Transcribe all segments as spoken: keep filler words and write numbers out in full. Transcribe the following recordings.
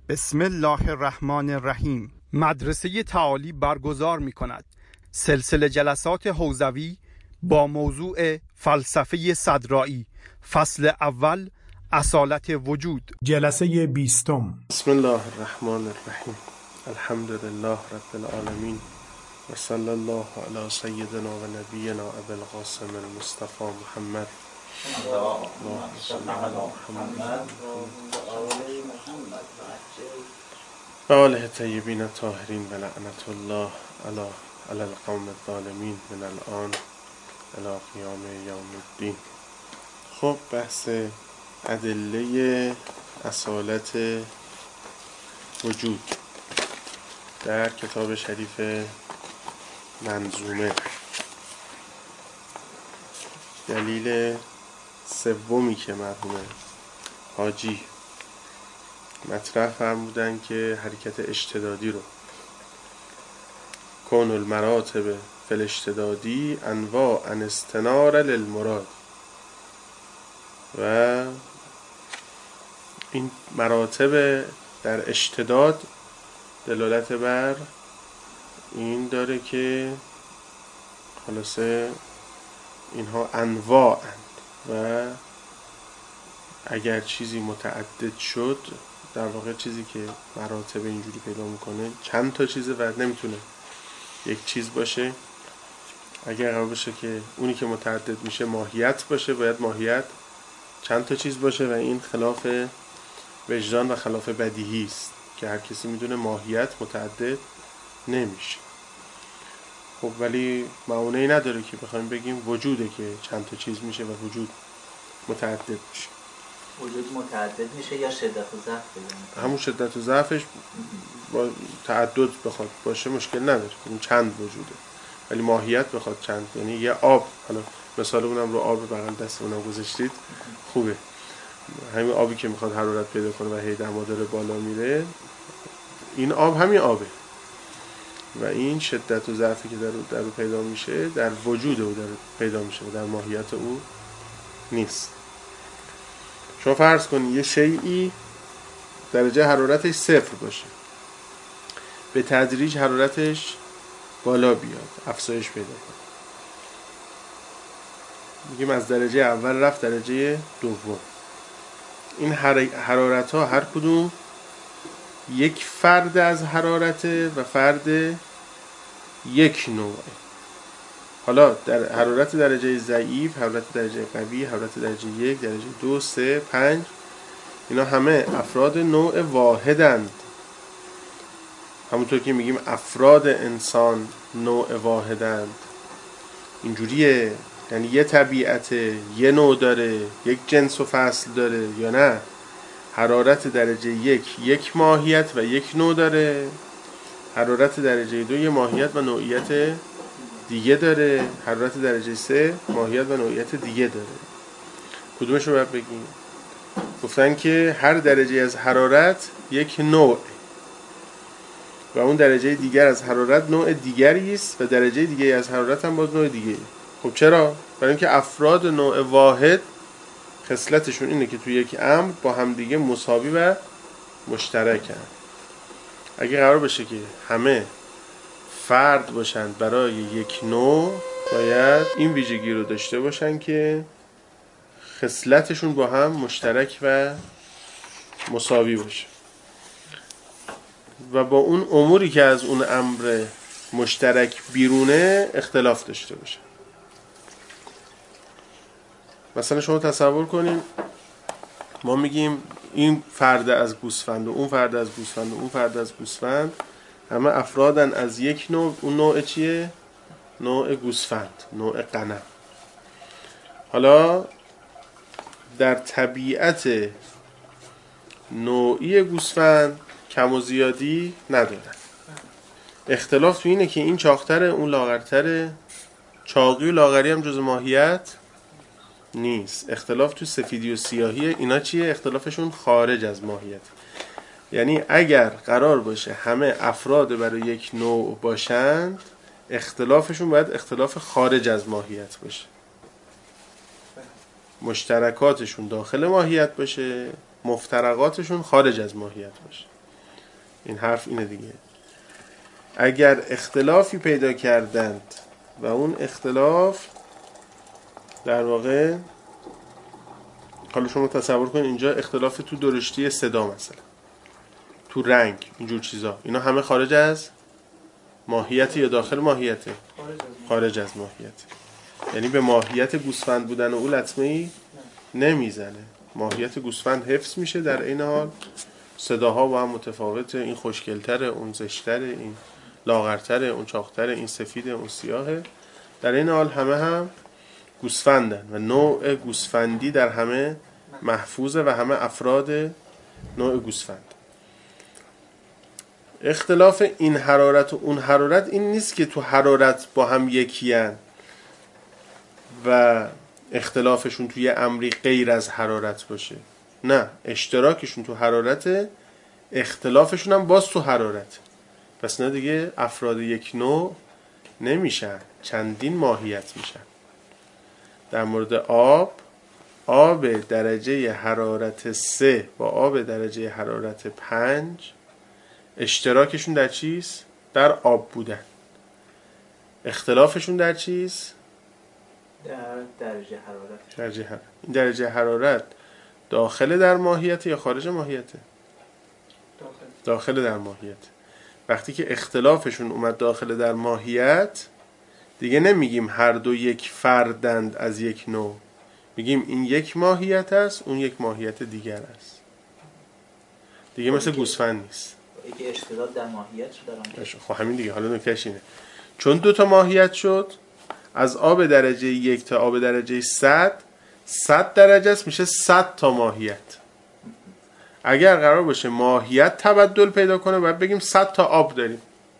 بسم الله الرحمن الرحیم. مدرسه تعالی برگزار می کند سلسله جلسات حوزوی با موضوع فلسفه صدرائی، فصل اول، اصالت وجود. جلسه بیستم. بسم الله الرحمن الرحیم. الحمد لله رب العالمین و صلی الله علی سیدنا و نبینا ابی القاسم المصطفى محمد اللهم صل علی محمد و آله الطیبین الطاهرین و لعنت الله علی علی القوم الظالمین من الان الی قیام یوم الدین. خب بحث ادله اصالت وجود در کتاب شریف منظومه. دلیل سومی که مرحوم حاجی مطرح فرمودن که حرکت اشتدادی رو کون المراتب فی الاشتدادی انواع استنار للمراد، و این مراتب در اشتداد دلالت بر این داره که خلاصه اینها انواعند و اگر چیزی متعدد شد، در واقع چیزی که مراتب اینجوری پیدا میکنه چند تا چیزه و نمیتونه یک چیز باشه. اگر قرار باشه که اونی که متعدد میشه ماهیت باشه، باید ماهیت چند تا چیز باشه و این خلاف وجدان و خلاف بدیهی است که هر کسی میدونه ماهیت متعدد نمیشه. خب ولی معنی نداره که بخوایم بگیم وجوده که چند تا چیز میشه و وجود متعدد میشه. وجود متعدد میشه یا شدت و ضعف بگیم؟ همون شدت و ضعفش با تعدد بخواد باشه مشکل نداره، اون چند وجوده، ولی ماهیت بخواد چند، یعنی یه آب، حالا مثال اونم رو آب بغل دستمونم گذاشتید خوبه، همین آبی که میخواد حرارت پیدا کنه و هی دما داره بالا میره، این آب همین آبه و این شدت و ضعفی که در در رو پیدا میشه در وجود او در پیدا میشه و در ماهیت او نیست. شما فرض کنید یه شیئی درجه حرارتش صفر باشه، به تدریج حرارتش بالا بیاد، افزایش پیدا کنه، میگیم از درجه اول رفت درجه دوم. این حرارت ها هر کدوم یک فرد از حرارته و فرد یک نوعه. حالا در حرارت درجه ضعیف، حرارت درجه قوی، حرارت درجه یک، درجه دو، سه، پنج، اینا همه افراد نوع واحدند. همونطور که میگیم افراد انسان نوع واحدند، اینجوریه، یعنی یه طبیعت، یه نوع داره، یک جنس و فصل داره یا نه؟ حرارت درجه یک یک ماهیت و یک نوع داره، حرارت درجه دو یه ماهیت و نوعیت دیگه داره، حرارت درجه سه ماهیت و نوعیت دیگه داره. کدومش رو باید بگیم؟ گفتن که هر درجه از حرارت یک نوع و اون درجه دیگر از حرارت نوع دیگری است و درجه دیگه از حرارت هم باز نوع دیگه. خب چرا؟ برای اینکه افراد نوع واحد خصلتشون اینه که توی یک امر با هم دیگه مساوی و مشترکن. اگه قرار بشه که همه فرد باشن برای یک نوع، باید این ویژگی رو داشته باشن که خصلتشون با هم مشترک و مساوی باشه و با اون اموری که از اون امر مشترک بیرونه اختلاف داشته باشه. مثلا شما تصور کنین ما میگیم این فرد از گوسفند و اون فرد از گوسفند و اون فرد از گوسفند همه افرادن از یک نوع. اون نوع چیه؟ نوع گوسفند، نوع غنم. حالا در طبیعت نوعی گوسفند کم و زیادی ندارن. اختلاف تو اینه که این چاقتره، اون لاغرتره. چاقی و لاغری هم جز ماهیت نیست. اختلاف تو سفیدی و سیاهی، اینا چیه؟ اختلافشون خارج از ماهیت. یعنی اگر قرار باشه همه افراد برای یک نوع باشند، اختلافشون باید اختلاف خارج از ماهیت باشه. مشترکاتشون داخل ماهیت باشه، مفترقاتشون خارج از ماهیت باشه. این حرف اینه دیگه. اگر اختلافی پیدا کردند و اون اختلاف در واقع، حالا شما تصور کنید اینجا اختلاف تو درشتی صدا مثلا، تو رنگ، اینجور چیزا، اینا همه خارج از ماهیت یا داخل ماهیته؟ خارج از ماهیت. یعنی به ماهیت گوسفند بودن او لطمه ای نمیزنه. ماهیت گوسفند حفظ میشه، در این حال صداها با هم متفاوته، این خوشگلتره، اون زشتره، این لاغرتره، اون چاقتره، این سفیده، اون سیاهه، در این حال همه هم گوسفندن و نوع گوسفندی در همه محفوظه و همه افراد نوع گوسفند. اختلاف این حرارت و اون حرارت این نیست که تو حرارت با هم یکیان و اختلافشون توی امری غیر از حرارت باشه. نه، اشتراکشون تو حرارت، اختلافشون هم باز تو حرارت. پس نه دیگه افراد یک نوع نمیشن، چندین ماهیت میشن. در مورد آب، آب درجه حرارت سه با آب درجه حرارت پنج اشتراکشون در چیز؟ در آب بودن. اختلافشون در چیز؟ در درجه حرارت. درجه حرارت. این درجه حرارت داخل در ماهیت یا خارج ماهیته؟ داخل. داخل در ماهیت. وقتی که اختلافشون اومد داخل در ماهیت، دیگه نمیگیم هر دو یک فردند از یک نوع، میگیم این یک ماهیت است، اون یک ماهیت دیگر است. دیگه مثل گوسفند نیست. یکی اشتراک در ماهیت شد. خب همین دیگه. حالا نکتهش اینه، چون دو تا ماهیت شد، از آب درجه یک تا آب درجه صد، صد درجه است، میشه صد تا ماهیت. اگر قرار باشه ماهیت تبدل پیدا کنه، باید بگیم صد تا آب داریم،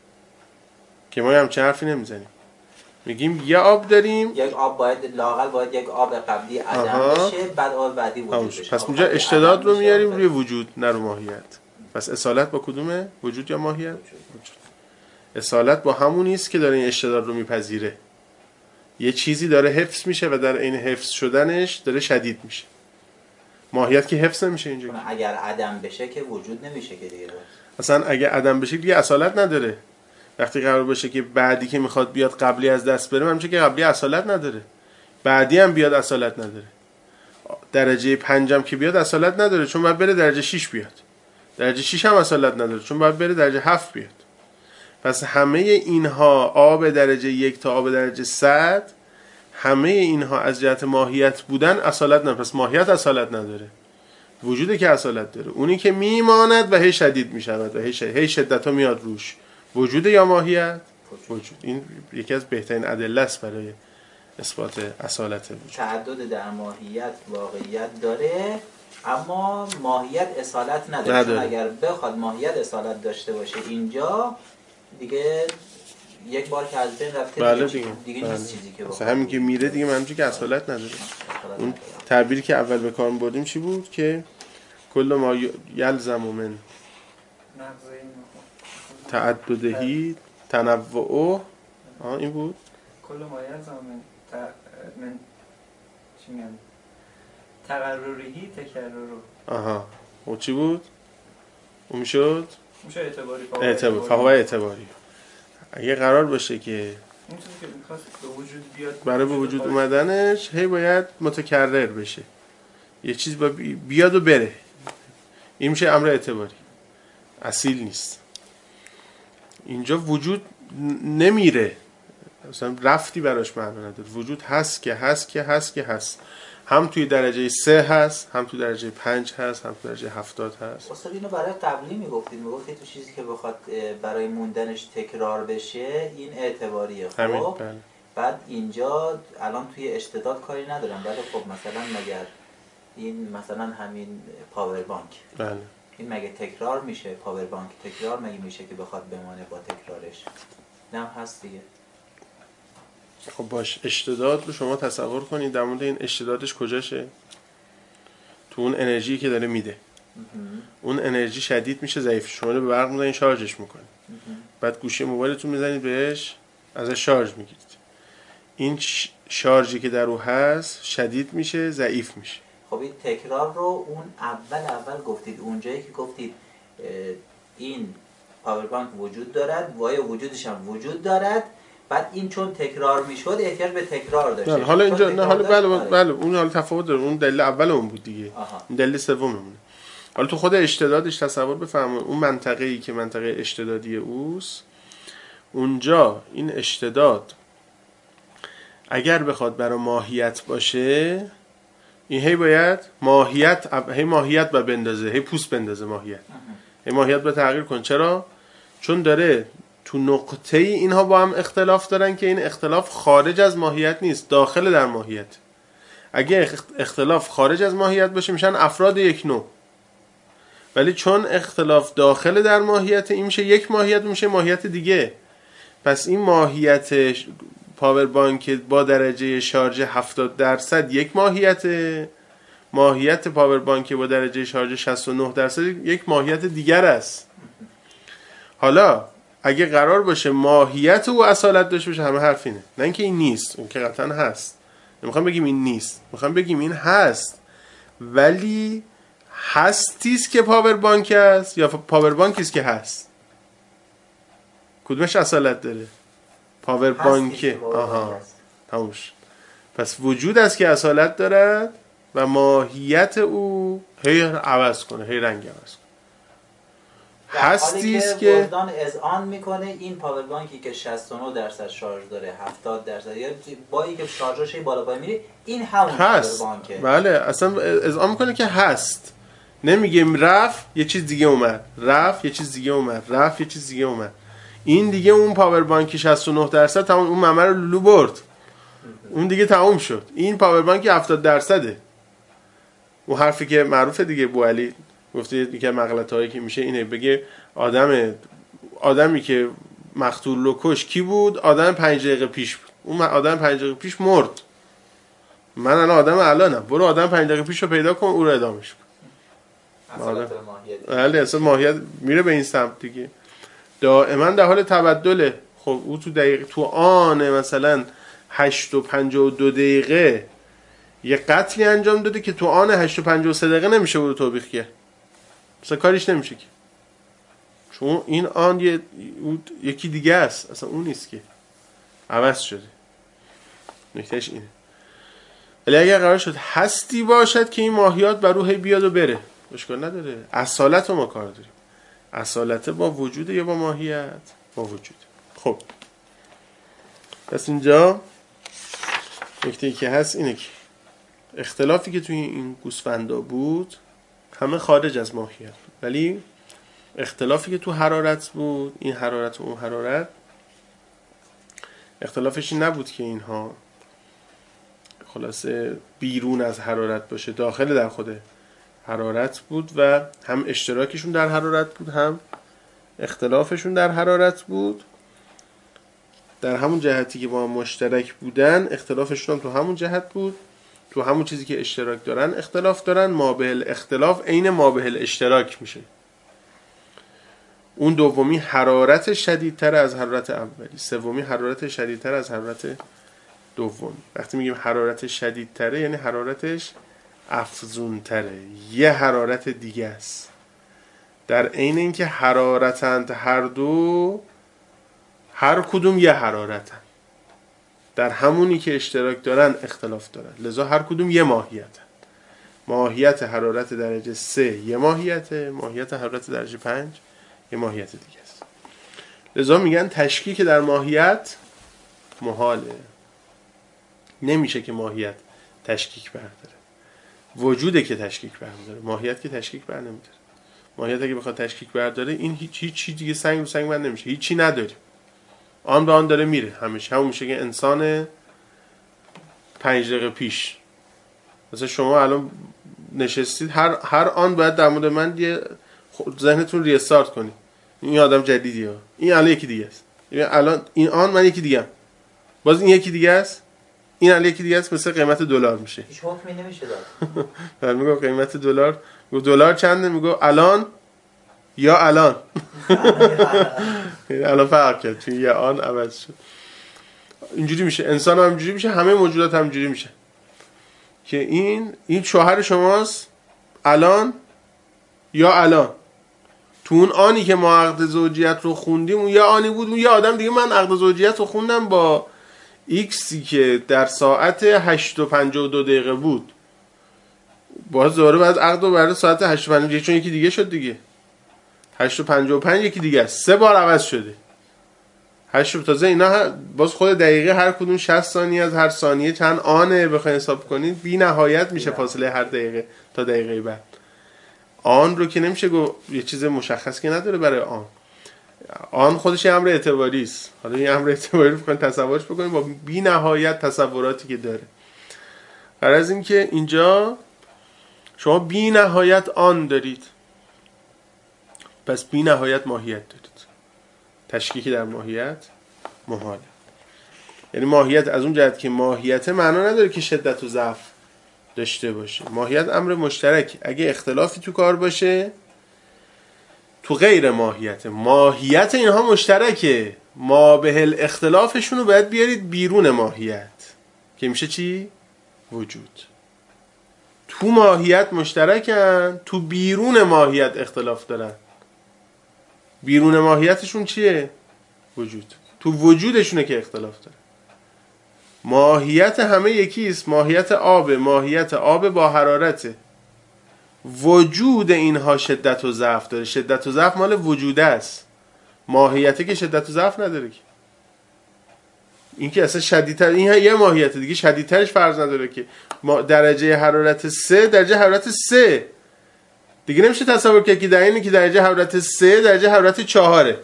که ما همچین حرفی نمیزنیم. میگیم یه آب داریم، یک آب باید لااقل باید یک آب قبلی عدم بشه، بعد آب بعدی وجود بشه. پس اونجا اشتداد رو میاریم روی وجود، نه رو ماهیت. پس اصالت با کدومه؟ وجود یا ماهیت؟ وجود. اصالت با همون است که داره این اشتداد رو میپذیره. یه چیزی داره حفظ میشه و در این حفظ شدنش داره شدید میشه. ماهیت که حفظ نمیشه اینجا. اگر عدم بشه که وجود نمیشه که دیگه. اصلا اگه عدم بشه دیگه اصالت نداره. وقتی قرار باشه که بعدی که میخواد بیاد قبلی از دست بره، همچنین که قبلی اصالت نداره، بعدی هم بیاد اصالت نداره. درجه پنجم که بیاد اصالت نداره، چون باید بره درجه شش بیاد. درجه شش هم اصالت نداره، چون باید بره درجه هفت بیاد. پس همه اینها، آب درجه یک تا آب درجه صد، همه اینها از جهت ماهیت بودن اصالت نداره. پس ماهیت اصالت نداره، وجودی که اصالت داره. اونی که میماند و هی شدید میشود و هی هی شدت ها میاد روش، وجود یا ماهیت؟ وجود. این یکی از بهترین ادله است برای اثبات اصالت وجود. تعدد در ماهیت واقعیت داره، اما ماهیت اصالت نداره. نداره. چون اگر بخواد ماهیت اصالت داشته باشه اینجا، دیگه یک بار که از بین رفته، بله دیگه, دیگه. دیگه بله. نیست چیزی که بخواد. همین که میره دیگه منظور که اصالت نداره. اون تعبیری که اول به کار بردیم چی بود؟ که کل ما یلزم من تعددهی تنوعه، آه این بود. کل ما یلزم من ت... من چی میگن تقرریهی تکررو. آها، اون چی بود؟ اون میشد میشه اعتباری. اعتباری. فهو اعتباری. اگه قرار باشه که اون چیزی که میخواست به وجود بیاد، برای به وجود اومدنش هی باید متکرر بشه، یه چیز با بیاد و بره، این میشه امر اعتباری، اصیل نیست. اینجا وجود نمیره، مثلا رفتی براش معنی نداره. وجود هست که هست که هست که هست، هم توی درجه سه هست، هم توی درجه پنج هست، هم توی درجه هفتاد هست. اصلا اینو برای قبلی میگفتید، میگفتید تو چیزی که بخواد برای موندنش تکرار بشه این اعتباریه. خب همین بله. بعد اینجا الان توی اشتداد کاری ندارم، ولی خب مثلا مگر این مثلا همین پاور بانک، بله. این مگه تکرار میشه؟ پاور بانک تکرار مگه میشه که بخواد بمانه با تکرارش؟ نه هست دیگه. خب باش، اشتداد رو شما تصور کنید، در مورد این اشتدادش کجاشه؟ تو اون انرژی که داره میده. اون انرژی شدید میشه، ضعیف. شما رو به برق میزنید شارژش میکنید، بعد گوشی موبایلتون میزنید بهش، ازش شارژ میگیرید. این شارژی که در او هست شدید میشه، ضعیف میشه. خب این تکرار رو اون اول اول گفتید، اونجایی که گفتید این پاور بانک وجود دارد و آیا وجودش هم وجود دارد. بعد این چون تکرار میشد احتیاج به تکرار داشت. نه حالا اینجا نه حالا بله بله, بله اون حالا تفاوت داره. اون دلیل اول اون بود دیگه. این دلیل سوممونه. حالا تو خود اشتدادش تصور بفرمایید اون منطقه‌ای که منطقه اشتدادی اوست، اونجا این اشتداد اگر بخواد برای ماهیت باشه، این هی باید ماهیت هی ماهیت با بندازه، هی پوست بندازه ماهیت. هی ماهیت با تغییر کن. چرا؟ چون داره تو نقطه ای اینها با هم اختلاف دارن که این اختلاف خارج از ماهیت نیست، داخل در ماهیت. اگه اختلاف خارج از ماهیت باشه میشن افراد یک نوع، ولی چون اختلاف داخل در ماهیت، این میشه یک ماهیت، میشه ماهیت دیگه. پس این ماهیت پاور بانک با درجه شارژ هفتاد درصد یک ماهیت، ماهیت پاور بانک با درجه شارژ شصت و نه درصد یک ماهیت دیگر است. حالا اگه قرار باشه ماهیت او اصالت داشته باشه، همه حرف اینه، نه اینکه این نیست، اون که قطعا هست. نمیخوام بگیم این نیست، میخوام بگیم این هست، ولی هستیست که پاور بانک است یا پاور بانکیست که هست؟ کدومش اصالت داره؟ پاور بانک. آها تموش. پس وجود است که اصالت دارد و ماهیت او هی عوض کنه، هی رنگ عوض کنه. هستی است که وجدان اذعان میکنه این پاور بانکی که شصت و نه درصد شارژ داره، هفتاد درصد یا با اینکه شارژش بالا پایین میره، این همون پاور بانکه. بله اصلا اذعان میکنه که هست. نمیگیم رفت یه چیز دیگه اومد، رفت یه چیز دیگه اومد، رفت یه چیز دیگه اومد. این دیگه اون پاور بانکی شصت و نه درصد تمام اون ممر رو لولو برد، اون دیگه تموم شد. این پاور بانکی هفتاد درصده. اون حرفی که معروفه دیگه، بو علی گفته یکی از مغلطه‌هایی که میشه اینه، بگه آدم آدمی که مقتول رو کش کی بود؟ آدم پنج دقیقه پیش بود. اون آدم پنج دقیقه پیش مرد. من الان آدم الانم، برو آدم پنج دقیقه پیش رو پیدا کن، او رو اعدامش کن. اصالت ماهیت. بله اصلا ماهیت میره به این سمت دیگه. دائما در حال تبدله. خب او تو دقیقه تو آن مثلا هشت و پنجاه و دو دقیقه یه قتلی انجام داده که تو آن هشت و پنجاه و سه دقیقه نمیشه بود توبیخ کرد. مثلا کاریش نمیشه که، چون این آن یه یکی دیگه است، اصلا اون نیست که، عوض شده. نکتهش اینه. ولی اگر قرار شد هستی باشد که این ماهیات بر روح بیاد و بره، اشکال نداره. اصالت رو ما کار داریم. اصالت با وجود یا با ماهیت؟ با وجود. خب پس اینجا نکته‌ای که هست اینه که اختلافی که توی این گوسفندا بود همه خارج از ماهیت بود، ولی اختلافی که تو حرارت بود، این حرارت و اون حرارت، اختلافش این نبود که اینها خلاصه بیرون از حرارت باشه، داخل در خود حرارت بود و هم اشتراکشون در حرارت بود، هم اختلافشون در حرارت بود. در همون جهتی که با هم مشترک بودن، اختلافشون هم تو همون جهت بود. تو همون چیزی که اشتراک دارن اختلاف دارن. مابعل اختلاف عین مابعل اشتراک میشه. اون دومی حرارت شدیدتر از حرارت اولی، سومی حرارت شدیدتر از حرارت دومی. وقتی میگیم حرارت شدیدتره یعنی حرارتش افزونتره، یه حرارت دیگه است. در عین اینکه حرارتند هر دو، هر کدوم یه حرارتن، در همونی که اشتراک دارن اختلاف دارن، لذا هر کدوم یه ماهیتن. ماهیت حرارت درجه سه یه ماهیته، ماهیت حرارت درجه پنج یه ماهیت دیگه است. لذا میگن تشکیک در ماهیت محاله، نمیشه که ماهیت تشکیک برداره. وجوده که تشکیک برداره، ماهیت که تشکیک بر نمیداره. ماهیت اگه بخواد تشکیک برداره، این هیچ هیچ دیگه سنگ رو سنگ بند نمیشه، هیچی نداریم، آن به آن داره میره همیشه. همون میشه که انسان پنج دقیقه پیش، مثلا شما الان نشستید، هر هر آن باید در مورد من یه ذهنتون ریستارت کنید. این آدم جدیدیه، این الان یکی دیگه است، الان این آن من یکی دیگه ام، باز این یکی دیگه است، این الان یکی دیگه است. مثل قیمت دلار میشه، هیچ حکمی نمیشه داد. بعد میگم قیمت دلار، میگم دلار چنده، میگم الان یا الان. الان فرق کرد، چون یا آن عوض شد. اینجوری میشه، انسان هم اینجوری میشه، همه موجودات هم اینجوری میشه که این این شوهر شماست الان یا الان. تو اون آنی که ما عقد زوجیت رو خوندیم اون یه آنی بود، اون یه آدم دیگه من عقد زوجیت رو خوندم با ایکسی که در ساعت هشت و پنجاه و دو دقیقه بود، باز دوباره بعد عقد رو برای ساعت هشت و پنجاه و دو، چون یکی دیگه شد دیگه، هشت و پنجاه و پنج یکی دیگه است، سه بار عوض شده. هشت تازه اینا باز خود دقیقه هر کدوم شصت ثانیه از هر ثانیه چند آنه بخواید حساب کنید بی نهایت میشه فاصله هر دقیقه تا دقیقه بعد. آن رو که نمیشه گفت یه چیز مشخص که نداره برای آن. آن خودش یه امر اعتباری است. حالا این امر اعتباری رو بخواید تصورش بکنید با بی نهایت تصوراتی که داره. غرض از این که اینجا شما بی نهایت آن دارید، پس بی نهایت ماهیت دارید. تشکیکی در ماهیت محاله. یعنی ماهیت از اون جهت که ماهیت معنا نداره که شدت و ضعف داشته باشه. ماهیت امر مشترک. اگه اختلافی تو کار باشه تو غیر ماهیت، ماهیت اینها مشترکه، ما به هل اختلافشون رو باید بیارید بیرون ماهیت که میشه چی؟ وجود. تو ماهیت مشترکن، تو بیرون ماهیت اختلاف دارن. بیرون ماهیتشون چیه؟ وجود. تو وجودشونه که اختلاف داره. ماهیت همه یکیست، ماهیت آب، ماهیت آب با حرارته. وجود اینها شدت و ضعف داره. شدت و ضعف مال وجوده است. ماهیته که شدت و ضعف نداره که. این که اصلا شدیدتر، این یه ماهیت دیگه شدیدترش فرض نداره که درجه حرارت سه درجه حرارت سه دیگه نمیشه تصور کرد که در اینه که درجه حرارت سه درجه حرارت چهاره،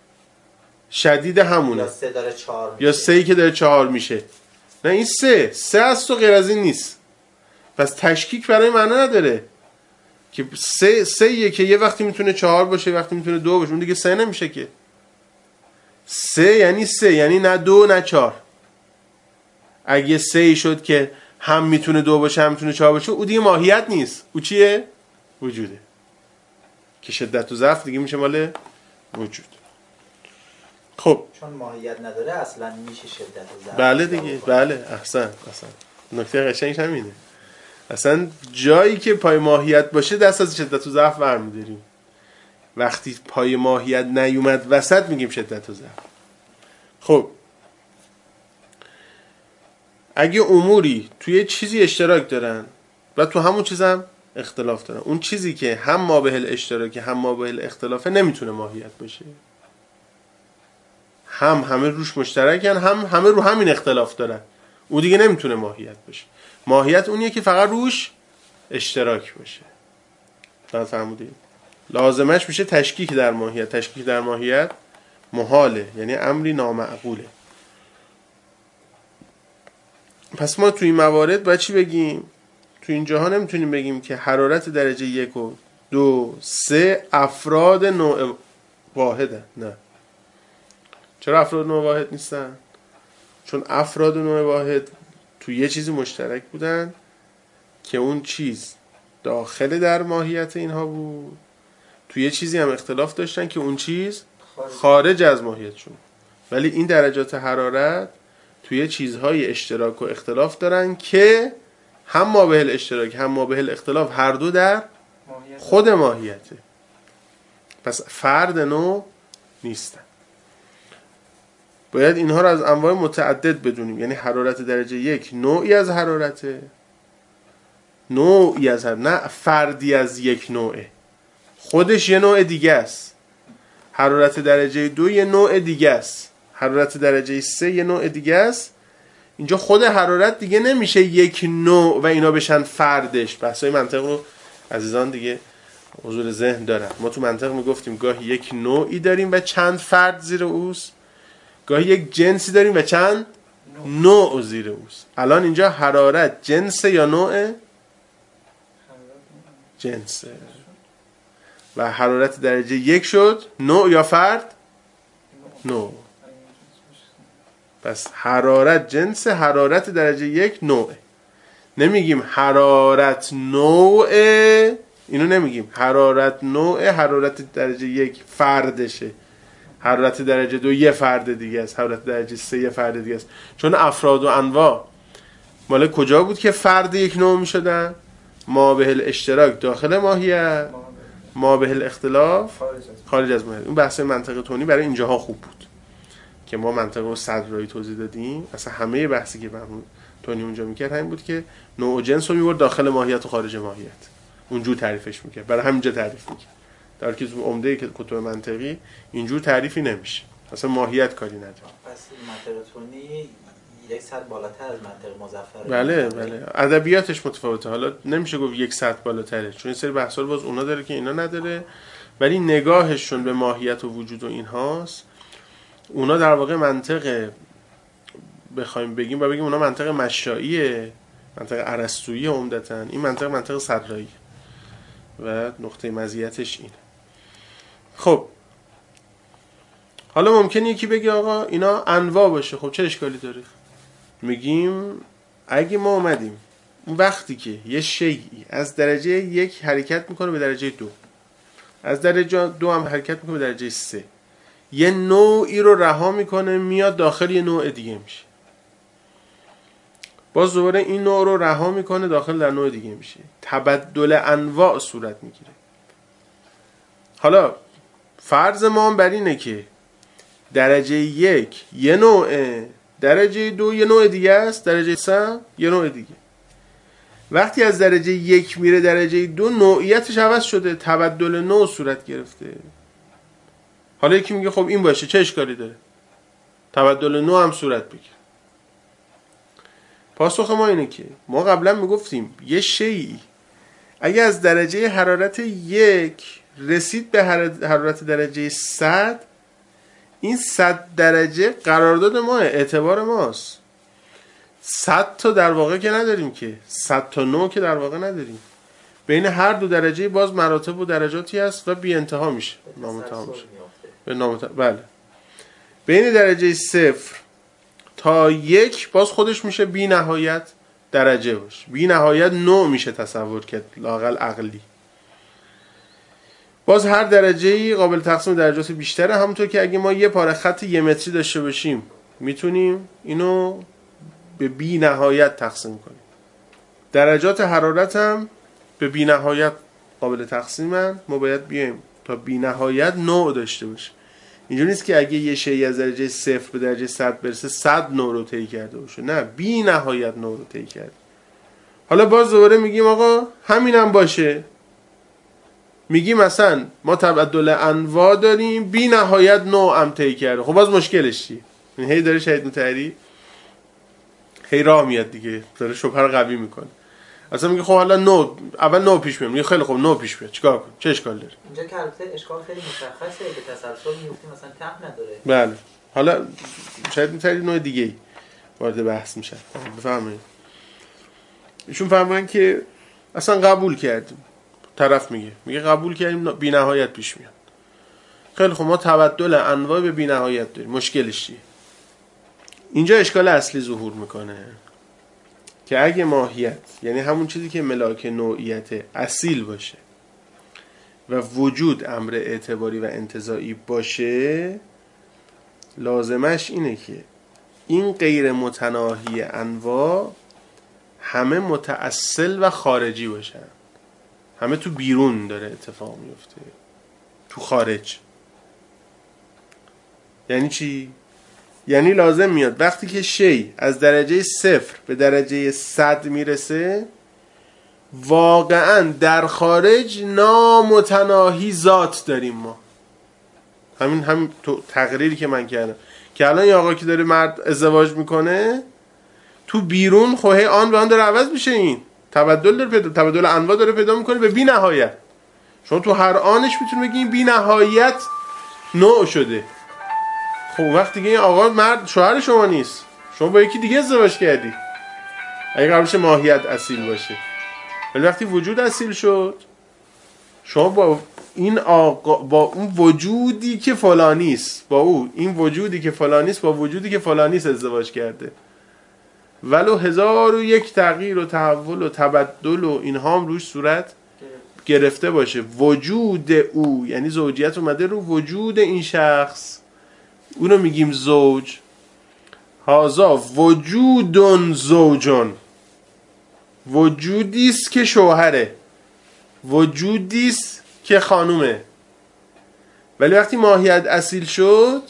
شدید همونه، یا سه داره چهار میشه، یا سه ای که داره چهار میشه. نه این سه سه است و غیر از این نیست. پس تشکیک برای معنا نداره که سه سه یه که یه وقتی میتونه چهار باشه وقتی میتونه دو باشه، اون دیگه سه نمیشه که. سه یعنی سه، یعنی نه دو نه چهار. اگه سه ای شد که هم میتونه دو باشه هم میتونه چهار باشه، او دیگه ماهیت نیست، او چیه؟ وجوده. که شدت و ضعف دیگه میشه مال وجود. خب چون ماهیت نداره اصلا میشه شدت و ضعف. بله دیگه، بله احسن احسن. نکته قشنگش همینه. اصلا جایی که پای ماهیت باشه دست از شدت و ضعف برمی‌داریم. وقتی پای ماهیت نیومد وسط میگیم شدت و ضعف. خب اگه اموری توی چیزی اشتراک دارن و تو همون چیز هم اختلاف دارن، اون چیزی که هم ما به اشتراکی هم ما به اختلافه نمیتونه ماهیت باشه. هم همه روش مشترکن هم همه رو همین اختلاف دارن، اون دیگه نمیتونه ماهیت باشه. ماهیت اونیه که فقط روش اشتراک باشه. فقط فهمیدید؟ لازمش میشه تشکیک در ماهیت. تشکیک در ماهیت محاله، یعنی امری نامعقوله. پس ما تو این موارد باید چی بگیم؟ تو این جاها نمیتونیم بگیم که حرارت درجه یک و دو سه افراد نوع واحده. نه. چرا افراد نوع واحد نیستن؟ چون افراد نوع واحد تو یه چیزی مشترک بودن که اون چیز داخل در ماهیت اینها بود، تو یه چیزی هم اختلاف داشتن که اون چیز خارج از ماهیتشون. ولی این درجات حرارت توی چیزهای اشتراک و اختلاف دارن که هم ما به الاشتراک هم ما به الاختلاف هر دو در خود ماهیته. پس فرد نوع نیستن. باید اینها رو از انواع متعدد بدونیم. یعنی حرارت درجه یک نوعی از حرارته، نوعی از حرارت، نه فردی از یک نوعه، خودش یه نوع دیگه است. حرارت درجه دو یه نوع دیگه است، حرارت درجه سه یه نوع دیگه است. اینجا خود حرارت دیگه نمیشه یک نوع و اینا بشن فردش. بحثای منطق رو عزیزان دیگه حضور ذهن دارن. ما تو منطق میگفتیم گاهی یک نوعی داریم و چند فرد زیر اوست، گاهی یک جنسی داریم و چند نوع زیر اوست. الان اینجا حرارت جنس یا نوع؟ جنسه. و حرارت درجه یک شد نوع یا فرد؟ نوع. پس حرارت جنس، حرارت درجه یک نوع. نمیگیم حرارت نوع، اینو نمیگیم. حرارت نوع، حرارت درجه یک فردشه، حرارت درجه دو یه فرد دیگه است، حرارت درجه سه یه فرد دیگه است. چون افراد و انواع مال کجا بود که فرد یک نوع می شدن؟ ما به الاشتراک داخل ماهیت، ما به الاختلاف خارج از خارج از محل. اون بحث منطق تونی برای اینجاها خوب بود که ما منطق رو صدرایی توضیح دادیم. اصلا همه بحثی که مرحوم تونی اونجا میکرد همین بود که نوع و جنس رو میبرد داخل ماهیت و خارج ماهیت، اونجور تعریفش میکرد، برای همینجا تعریف میکرد. در حالی که تو عمده کتب منطقی اینجور تعریفی نمیشه، اصلا ماهیت کاری نداره. پس منطق تونی یک سطح بالاتر از منطق مظفر. بله بله، ادبیاتش متفاوته. حالا نمیشه گفت یک سطح بالاتره، چون این سری بحثا رو باز اونا داره که اینا نداره، ولی نگاهشون به ماهیت و وجود و اینهاست. اونا در واقع منطق بخوایم بگیم و بگیم اونا منطق مشاییه، منطق ارسطویی عمدتاً. این منطق منطق صدرایی و نقطه مزیتش اینه. خب حالا ممکنه یکی بگه آقا اینا انواع باشه، خب چه اشکالی داره؟ میگیم اگه ما اومدیم اون وقتی که یه شیئی از درجه یک حرکت میکنه به درجه دو، از درجه دو هم حرکت میکنه به درجه سه، یه نوعی رو رها میکنه میاد داخل یه نوع دیگه میشه، باز دوباره این نوع رو رها میکنه داخل در نوع دیگه میشه، تبدل انواع صورت میگیره. حالا فرض ما هم بر اینه که درجه یک یه نوعه، درجه دو یه نوع دیگه است، درجه سه یه نوع دیگه. وقتی از درجه یک میره درجه دو نوعیتش عوض شده، تبدل نوع صورت گرفته. حالا یکی میگه خب این باشه چه اشکالی داره؟ تبدل نوع هم صورت بگیر. پاسخ ما اینه که ما قبلا میگفتیم یه شیئی اگه از درجه حرارت یک رسید به حرارت درجه صد، این صد درجه قرارداد ماه، اعتبار ماست. صد تا در واقع که نداریم که، صد تا نوع که در واقع نداریم. بین هر دو درجه باز مراتب و درجاتی هست و بی انتها میشه، نامتها میشه. به نامتها بله. بین درجه صفر تا یک باز خودش میشه بی نهایت درجه باشه، بی نهایت نوع میشه تصور کرد، لااقل عقلی. باز هر درجه‌ای قابل تقسیم درجات بیشتره، همونطور که اگه ما یه پاره خط یه متری داشته باشیم میتونیم اینو به بی نهایت تقسیم کنیم. درجات حرارت هم به بی نهایت قابل تقسیمن، ما باید بیایم تا بی نهایت نوع داشته باشه. اینجوری نیست که اگه یه شیء از درجه صفر به درجه صد برسه صد نوع رو طی کرده باشه، نه، بی نهایت نوع رو طی کرده. حالا باز دوباره میگیم آقا همینم باشه، میگیم مثلا ما تبدل انواع داریم بی نهایت نوع هم طی کرده، خب باز مشکلش چیه؟ این هی داره شهید متحری هی راه میاد دیگه، داره شبهه رو قوی میکنه. اصلا میگه خب حالا نوع اول نوع پیش میاد، میگه خیلی خوب نوع پیش بیاد، چیکار کنم؟ چه اشکال داره؟ اینجا که البته اشکال خیلی مشخصه که تسلسل میفته، مثلا ته نداره. بله. حالا شاید میتونید نوع دیگه ای وارد بحث میشن. بفهمید ایشون فهمن که اصلا قبول کردیم، طرف میگه میگه قبول کردیم بی نهایت پیش میاد. خیلی خب ما تبدل انواع به بی نهایت داریم، مشکلش چیه؟ اینجا اشکال اصلی ظهور میکنه که اگه ماهیت یعنی همون چیزی که ملاک نوعیت اصیل باشه و وجود امر اعتباری و انتزاعی باشه، لازمش اینه که این غیر متناهی انواع همه متأصل و خارجی باشن، همه تو بیرون داره اتفاق میفته، تو خارج. یعنی چی؟ یعنی لازم میاد وقتی که شی از درجه صفر به درجه صد میرسه واقعا در خارج نامتناهی ذات داریم ما. همین همین تو تقریری که من کردم که الان یه آقا که داره مرد ازدواج میکنه تو بیرون خواه آن به آن داره عوض میشه، این تبدل داره پیدا، تبدل انواع داره پیدا میکنه به بی نهایت. شما تو هر آنش میتونی بگی این بی نهایت نوع شده. خب وقتی که این آقا مرد شوهر شما نیست، شما با یکی دیگه ازدواج کردی، اگه قبلش ماهیت اصیل باشه. ولی وقتی وجود اصیل شد، شما با این آقا با اون وجودی که فلانیست، با او این وجودی که فلانیست با وجودی که فلانیست ازدواج کرده، ولو هزار و یک تغییر و تحول و تبدل و اینها هم روش صورت گرفته باشه، وجود او یعنی زوجیت اومده رو وجود این شخص، اونو میگیم زوج. هازا وجودون زوجون، وجودیست که شوهره، وجودیست که خانومه، ولی وقتی ماهیت اصیل شد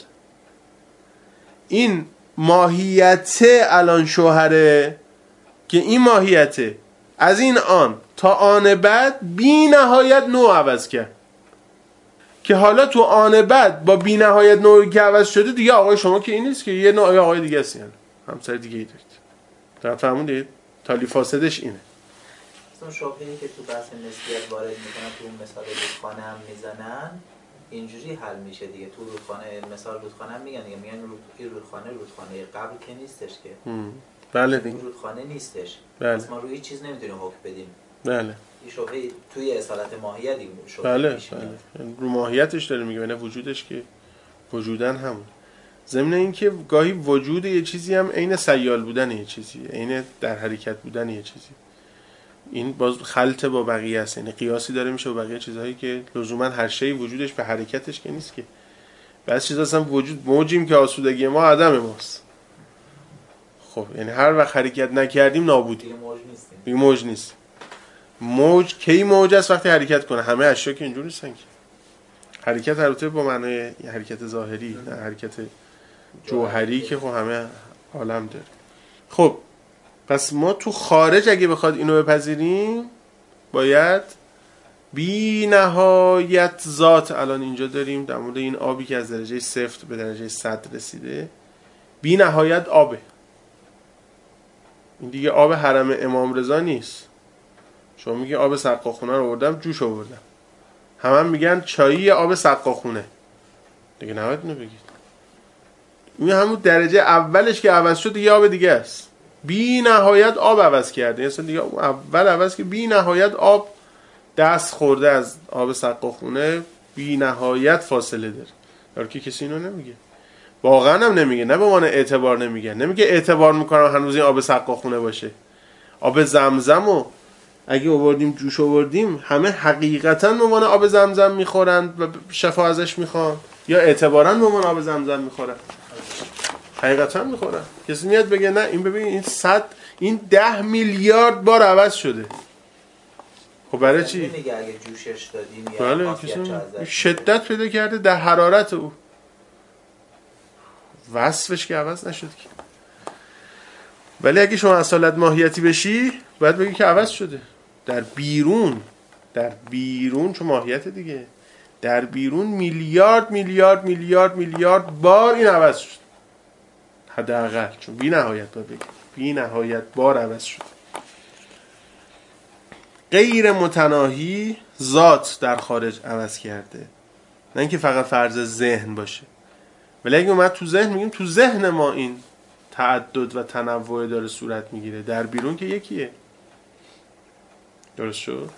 این ماهیت الان شوهره که این ماهیته از این آن تا آن بعد بی نهایت نوع عوض کرد که حالا تو آن بعد با بی نهایت نوعی که عوض شده دیگه آقای شما که این نیست که یه نوع آقای دیگه است، یعنی همسر دیگه ای دارید. در فهموندید؟ تالی فاسدش اینه. اون شبهه‌ای که تو بحث نسبیت وارد میکنن تو اون مثال رودخانه هم میزنن اینجوری حل میشه دیگه. تو رودخانه مثال رودخانه هم میگن دیگه، میگن رود این رودخانه رودخانه قبل که نیستش که. بله دیگه. رودخانه نیستش. بله. پس ما روی هیچ چیز نمیتونیم حکم بدیم. بله. این شبهه توی اصالت ماهیت دیگه شبهه بله. میشه. بله. رو ماهیتش داره میگه، نه وجودش که وجودن همون. ضمن این که گاهی وجود یه چیزی هم عین سیال بودن یه چیزی، عین در حرکت بودن یه چیزی. این باز خلط با بقیه است، یعنی قیاسی داره میشه با بقیه چیزهایی که لزوما هر شی وجودش به حرکتش که نیست که. بعضی چیزا اصلا وجود موجیم که آسودگی ما عدم ماست. خب یعنی هر وقت حرکت نکردیم نابودیم. دیگه موج نیستیم. دیگه موج نیست. موج کی موج است؟ وقتی حرکت کنه. همه اشیا که اینجوری نیستن که. حرکت البته با معنای حرکت ظاهری، نه حرکت جوهری که خب همه عالم داره. خب پس ما تو خارج اگه بخواد اینو بپذیریم باید بی نهایت ذات الان اینجا داریم در مورد این آبی که از درجه صفر به درجه صد رسیده، بی نهایت آبه. این دیگه آب حرم امام رضا نیست. شما میگی آب سقاخونه رو آوردم جوش آوردم، همه هم میگن چایی آب سقاخونه، دیگه نباید اینو بگید. این همون درجه اولش که عوض شد دیگه آب دیگه است. بی نهایت آب عوض کرده، اصلا دیگه اول عوض که بی نهایت آب دست خورده از آب سقاخونه، بی نهایت فاصله داره. در که کسی اینو نمیگه، واقعا هم نمیگه، نه به معنی اعتبار نمیگه، نمیگه اعتبار میکنم هنوز این آب سقاخونه باشه. آب زمزم و اگه آوردیم جوش آوردیم همه حقیقتا به معنی آب زمزم میخورند و شفا ازش میخوان، یا اعتبارا به معنی آب زمزم میخورن؟ حقیقتا میخورن. کسی میاد بگه نه این ببین این صد این ده میلیارد بار عوض شده. خب برای چی؟ نمیگه اگه جوشش دادیم یا بله کسی شدت پیدا کرده در حرارت او، وصفش که عوض نشد که. ولی اگه شما اصالت ماهیتی بشی باید بگی که عوض شده در بیرون. در بیرون چون ماهیت دیگه، در بیرون میلیارد میلیارد میلیارد میلیارد بار این عوض شد حداقل، چون بی نهایت باید بگی بی نهایت بار عوض شد. غیر متناهی ذات در خارج عوض کرده، نه اینکه فقط فرض ذهن باشه. ولی اگه اومد تو ذهن میگیم تو ذهن ما این تعدد و تنوع داره صورت میگیره، در بیرون که یکیه. درست شد؟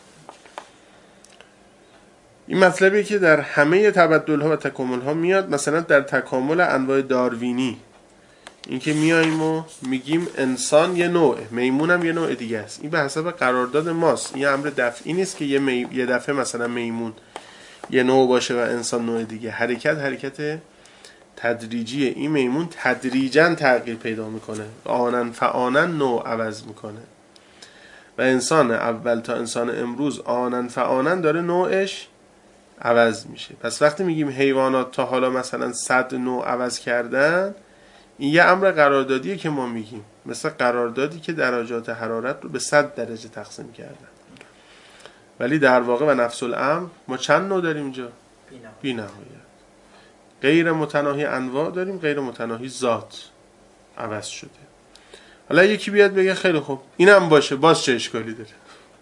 این مطلبی که در همه تبدل ها و تکامل ها میاد، مثلا در تکامل انواع داروینی این که میاییم و میگیم انسان یه نوعه، میمون هم یه نوع دیگه است. این به حسب قرارداد ماست، این امر دفعی نیست که یه, می... یه دفعه مثلا میمون یه نوع باشه و انسان نوع دیگه. حرکت حرکت تدریجیه. این میمون تدریجاً تغییر پیدا میکنه، آنن فآنن نوع عوض میکنه و انسان اول تا انسان امروز آنن فآنن داره نوعش عوض میشه. پس وقتی میگیم حیوانات تا حالا مثلا صد نوع عوض کردن، این یه امر قراردادیه که ما میگیم، مثل قراردادی که درجات حرارت رو به صد درجه تقسیم کردن. ولی در واقع و نفس الامر ما چند نوع داریم اینجا؟ بی نهایت. غیر متناهی انواع داریم، غیر متناهی ذات عوض شده. حالا یکی بیاد بگه خیلی خوب اینم باشه، باز چه اشکالی داره؟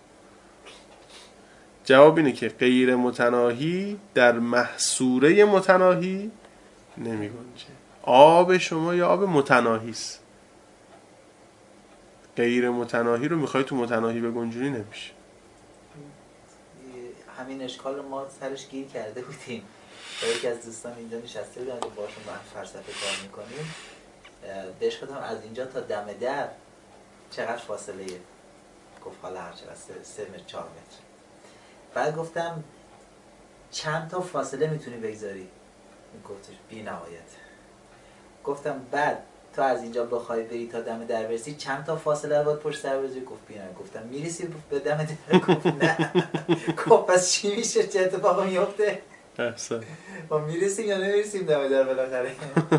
جواب اینه که غیر متناهی در محصوره متناهی نمی گنجه. آب شما یا آب متناهی است. غیر متناهی رو میخوای تو متناهی بگنجونی نمیشه. همین اشکال رو ما سرش گیر کرده بودیم. یکی از دوستان اینجا نشسته بودن که باشون با فلسفه کار میکنیم. بهش گفتم از اینجا تا دم در چقدر فاصله ایه؟ گفت حالا هر چقدر سه, سه متر چهار متر. بعد گفتم چند تا فاصله میتونی بگذاری؟ گفتش بی نهایت. گفتم بعد تو از اینجا بخوای بری تا دم در برسی چند تا فاصله رو باید پشت سر بذاری؟ گفت بیان. گفتم میرسی به دم در؟ گفت نه. گفت پس چی میشه؟ چه اتفاقی میفته؟ احسن. ما میرسیم یا نمیرسیم دم در بالاخره؟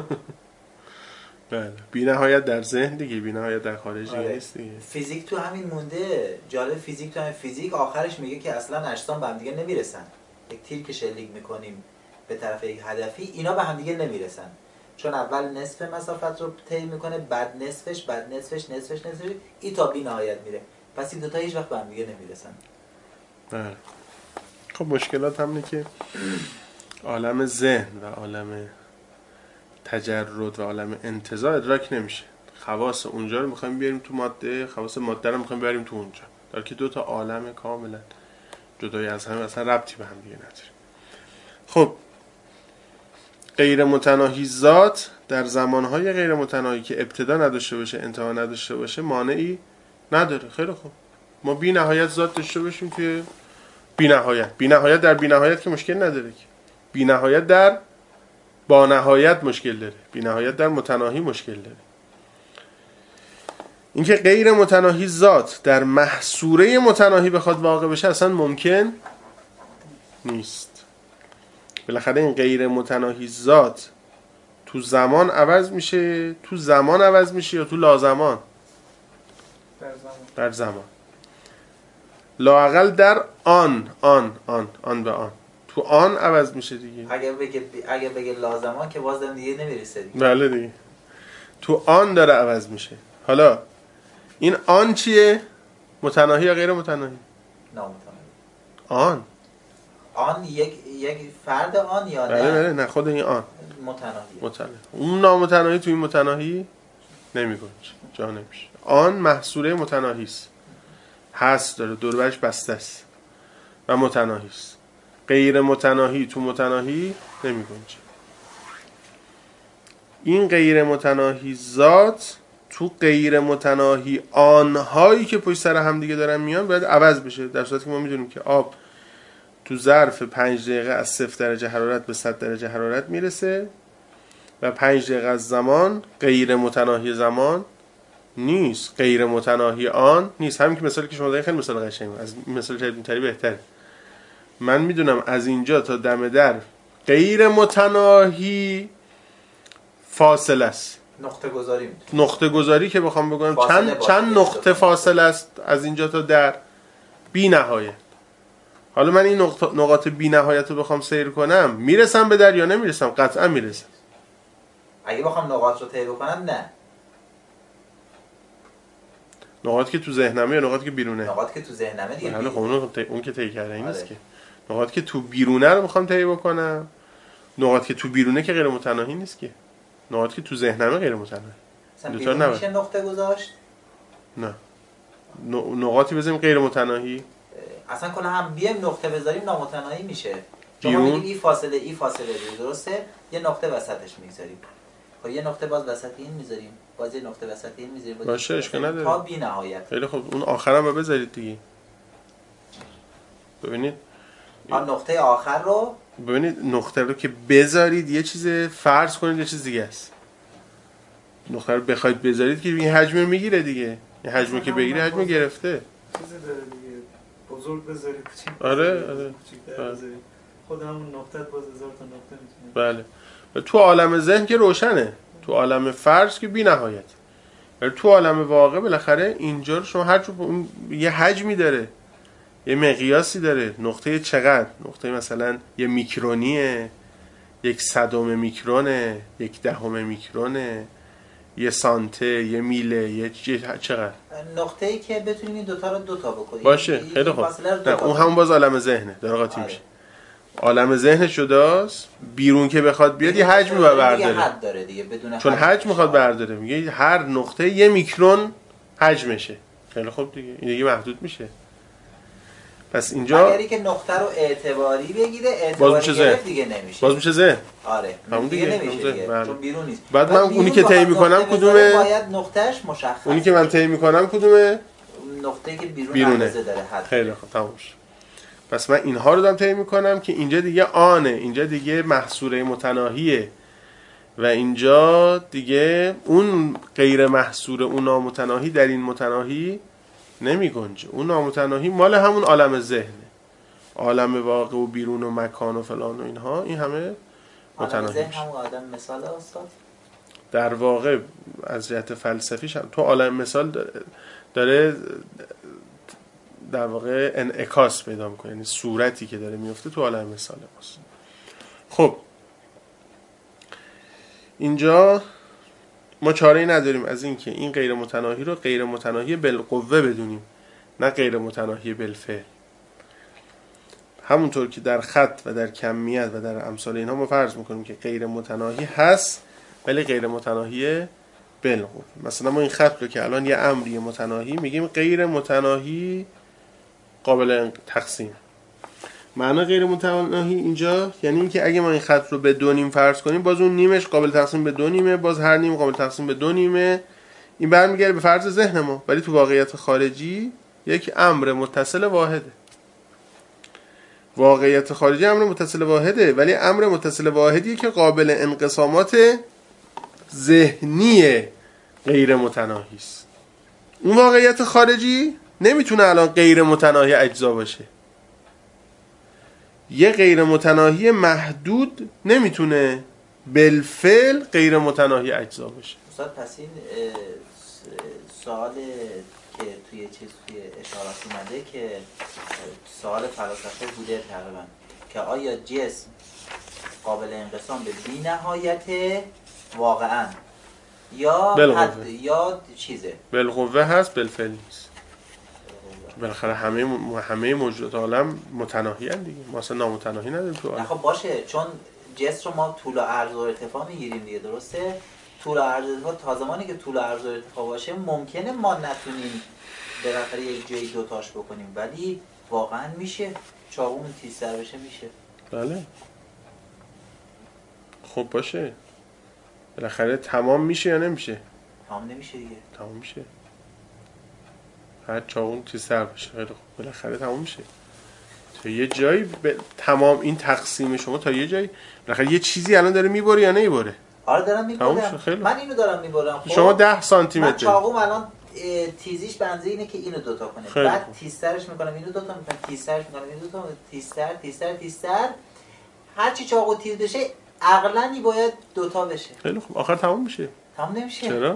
بله، بی نهایت در ذهن دیگه، بی نهایت در خارج دیگه نیست دیگه. فیزیک تو همین مونده. جالب فیزیک تو همین فیزیک آخرش میگه که اصلا اجسام به هم دیگه نمیرسن. یک تیر که شلیک میکنیم به طرف یک هدفی، اینا به هم دیگه نمیرسن، چون اول نصف مسافت رو طی میکنه، بعد نصفش، بعد نصفش، نصفش، نصفش، این تا بی نهایت میره. پس این دو تا هیچ وقت به هم دیگه نمیرسن. بله. خب مشکلات همینه که عالم ذهن و عالم تجرد و عالم انتزاع ادراک نمیشه. خواص اونجا رو میخوایم بیاریم تو ماده، خواص ماده رو میخوایم بیاریم تو اونجا، در که دو تا عالم کاملا جدای از هم، اصلا ربطی به هم دیگه نداره. خب غیر متناهی ذات در زمانهای غیر متناهی که ابتدا نداشته باشه، انتها نداشته باشه، مانعی نداره. خیلی خوب، ما بی نهایت ذات داشته باشیم که بی نهایت، بی نهایت در بی نهایت که مشکل نداره، که بی نهایت در با نهایت مشکل داره، بی نهایت در متناهی مشکل داره. اینکه غیر متناهی ذات در محصوره متناهی بخواد واقع بشه اصلا ممکن نیست. بالاخره این غیر متناهی ذات تو زمان عوض میشه، تو زمان عوض میشه یا تو لازمان؟ در زمان. در زمان. لااقل در آن آن آن آن به آن، تو آن عوض میشه دیگه. اگه بگه اگه بگه لازمان که بازم دیگه نمیرسه دیگه. بله دیگه، تو آن داره عوض میشه. حالا این آن چیه؟ متناهی یا غیر متناهی؟ نامتناهی. آن آن یک یک فرد آن یا نه؟ بله بله، نه خود این آن متناهی. متناهی. اون نامتناهی تو این متناهی نمیگنجه، جا نمیشه. آن محصوره متناهی است، هست، داره، دور برش بسته است و متناهی است. غیر متناهی تو متناهی نمیگنجه. این غیر متناهی ذات تو غیر متناهی آنهایی که پشت سر هم دیگه دارن میان باید عوض بشه، در صورتی که ما میدونیم که آب تو ظرف پنج دقیقه از صفر درجه حرارت به صد درجه حرارت میرسه و پنج دقیقه از زمان غیر متناهی زمان نیست، غیر متناهی آن نیست. همین که مثالی که شما دارید خیلی مثال قشنگه، از این مثال شاید اینطوری بهتره. من میدونم از اینجا تا دم در غیر متناهی فاصله است. نقطه گذاری میتونه. نقطه گذاری که بخوام بگم چند چند نقطه فاصله است از اینجا تا در بی نهایت. حالا من این نقطه نقاط بی نهایت رو بخوام سیر کنم، میرسم به در یا نمیرسم؟ قطعا میرسم. اگه بخوام نقاط رو طی بکنم نه. نقاطی که تو ذهنمه یا نقاطی که بیرونه؟ نقاطی که تو ذهنمه دیگه. حالا خب اون اون که طی کرده این نیست آره. که. نقاطی که تو بیرونه رو میخوام طی بکنم، نقاطی که تو بیرونه که غیر متناهی نیست که. نقاطی که تو ذهنمه غیر متناهی. مثلا دوتا بیرون نه. میشه نقطه گذاشت؟ نه. نقاطی بزنیم غیر متناهی. اصلا کلا هم بیایم نقطه بذاریم نامتناهی میشه. چون بیرون؟ میگیم این فاصله این فاصله دیگه درسته، یه نقطه وسطش میگذاریم. خب یه نقطه باز وسط این میذاریم، باز یه نقطه وسط این میذاریم، باشه اشکال نداره. تا بی نهایت. خیلی خوب، اون آخرام رو بذارید دیگه. ببینید آن نقطه آخر رو ببینید نقطه رو که بذارید یه چیز فرض کنید یه چیز دیگه است. نقطه رو بخواید بذارید که این حجم میگیره دیگه. این حجمی که بگیره حجم گرفته. چیزی داره دیگه، بزرگ بذاری کوچیک. آره آره. بله. خود همون نقطه باز هزار تا نقطه میتونه. بله. و تو عالم ذهن که روشنه، تو عالم فرض که بی نهایت. ولی تو عالم واقع بالاخره اینجا رو شما هر جو اون یه حجمی داره، یه مقیاسی داره. نقطه چقدر؟ نقطه مثلا یه میکرونیه، یک صدم میکرونه، یک دهم میکرونه، یه سانته، یه میله، یه چقدر؟ نقطه ای که بتونیم این دوتا رو دوتا بکنیم. باشه خیلی خوب. اون هم باز عالم ذهنه، داره قاطی میشه. عالم ذهن جداست، بیرون که بخواد بیاد یه حجمی باید برداره. حد داره دیگه، بدون چون حجم میخواد برداره، میگه هر نقطه یه میکرون حجمشه. خیلی خوب دیگه، این دیگه محدود میشه. پس اینجا اگری که نقطه رو اعتباری بگیره، اعتباری گرفت دیگه نمیشه. باز میشه ذهن. آره همون دیگه, دیگه نمیشه دیگه. بله. چون بیرون نیست. بعد من اونی که طی میکنم کدومه؟ باید نقطهش مشخص. اونی که من طی میکنم کدومه؟ نقطه‌ای که بیرون بیرونه. اندازه داره حد. خیلی خوب تموم شد. پس من اینها رو دارم طی میکنم که اینجا دیگه آنه، اینجا دیگه محصوره متناهیه و اینجا دیگه اون غیر محصور اون نامتناهی در این متناهی نمی گنجه. اون نامتناهی مال همون عالم ذهنه، عالم واقع و بیرون و مکان و فلان و اینها، این همه متناهی ذهن میشه. همون آدم مثال استاد در واقع از جهت فلسفیش هم تو عالم مثال داره, داره در واقع انعکاس پیدا میکنه، یعنی صورتی که داره میفته تو عالم مثال ماست. خب اینجا ما چاره‌ای نداریم از این که این غیر متناهی رو غیر متناهی بالقوه بدونیم، نه غیر متناهی بالفعل. همونطور که در خط و در کمیت و در امثال اینها ما فرض میکنیم که غیر متناهی هست ولی غیر متناهی بالقوه. مثلا ما این خط رو که الان یه امری متناهی میگیم غیر متناهی قابل تقسیم. معنی غیر متناهی اینجا یعنی اینکه اگه ما این خط رو به دو نیم فرض کنیم، باز اون نیمش قابل تقسیم به دو نیمه، باز هر نیم قابل تقسیم به دو نیمه. این برمیگرده به فرض ذهن ما، ولی تو واقعیت خارجی یک امر متصل واحده. واقعیت خارجی امر متصل واحده، ولی امر متصل واحدیه که قابل انقسامات ذهنی غیر متناهی است. اون واقعیت خارجی نمیتونه الان غیر متناهی اجزا باشه. یه غیر متناهی محدود نمیتونه بالفعل غیر متناهی اجزا باشه. استاد پس این سوال که توی چیز توی اشارات اومده که سوال فلسفه بوده تقریبا که آیا جسم قابل انقسام به بی نهایت واقعا یا حد یا چیزه بالقوه هست بالفعل نیست. بالاخره همه همه موجودات عالم متناهی ان دیگه، ما اصلا نامتناهی نداریم تو عالم. خب باشه، چون جسم رو ما طول و عرض و ارتفاع میگیریم دیگه، درسته؟ طول و عرض و ارتفاع تا زمانی که طول و عرض و ارتفاع باشه ممکنه ما نتونیم بالاخره یک جایی دوتاش بکنیم، ولی واقعا میشه چاقومون تیزتر بشه میشه. بله خب باشه، بالاخره تمام میشه یا نمیشه؟ تمام نمیشه دیگه. تمام میشه. هر چاقوم تیزتر بشه خیلی خوب، بالاخره تمام میشه. تا یه جایی ب... تمام این تقسیم شما تا یه جایی بالاخره یه چیزی الان داره میبره یا نمیبره؟ آره دارم میبرم. من اینو دارم میبرم. خب شما ده سانتی متر. من چاقوم الان تیزیش بنزه اینه که اینو دوتا کنه، بعد خوب. تیزترش میکنم اینو دوتا میکنم، تیزترش میکنم اینو دوتا میکنم، تیزتر تیزتر تیزتر هرچی چاقو تیز بشه عقلنی باید دوتا بشه. خیلی خوب، آخر تمام میشه. تمام نمیشه. چرا؟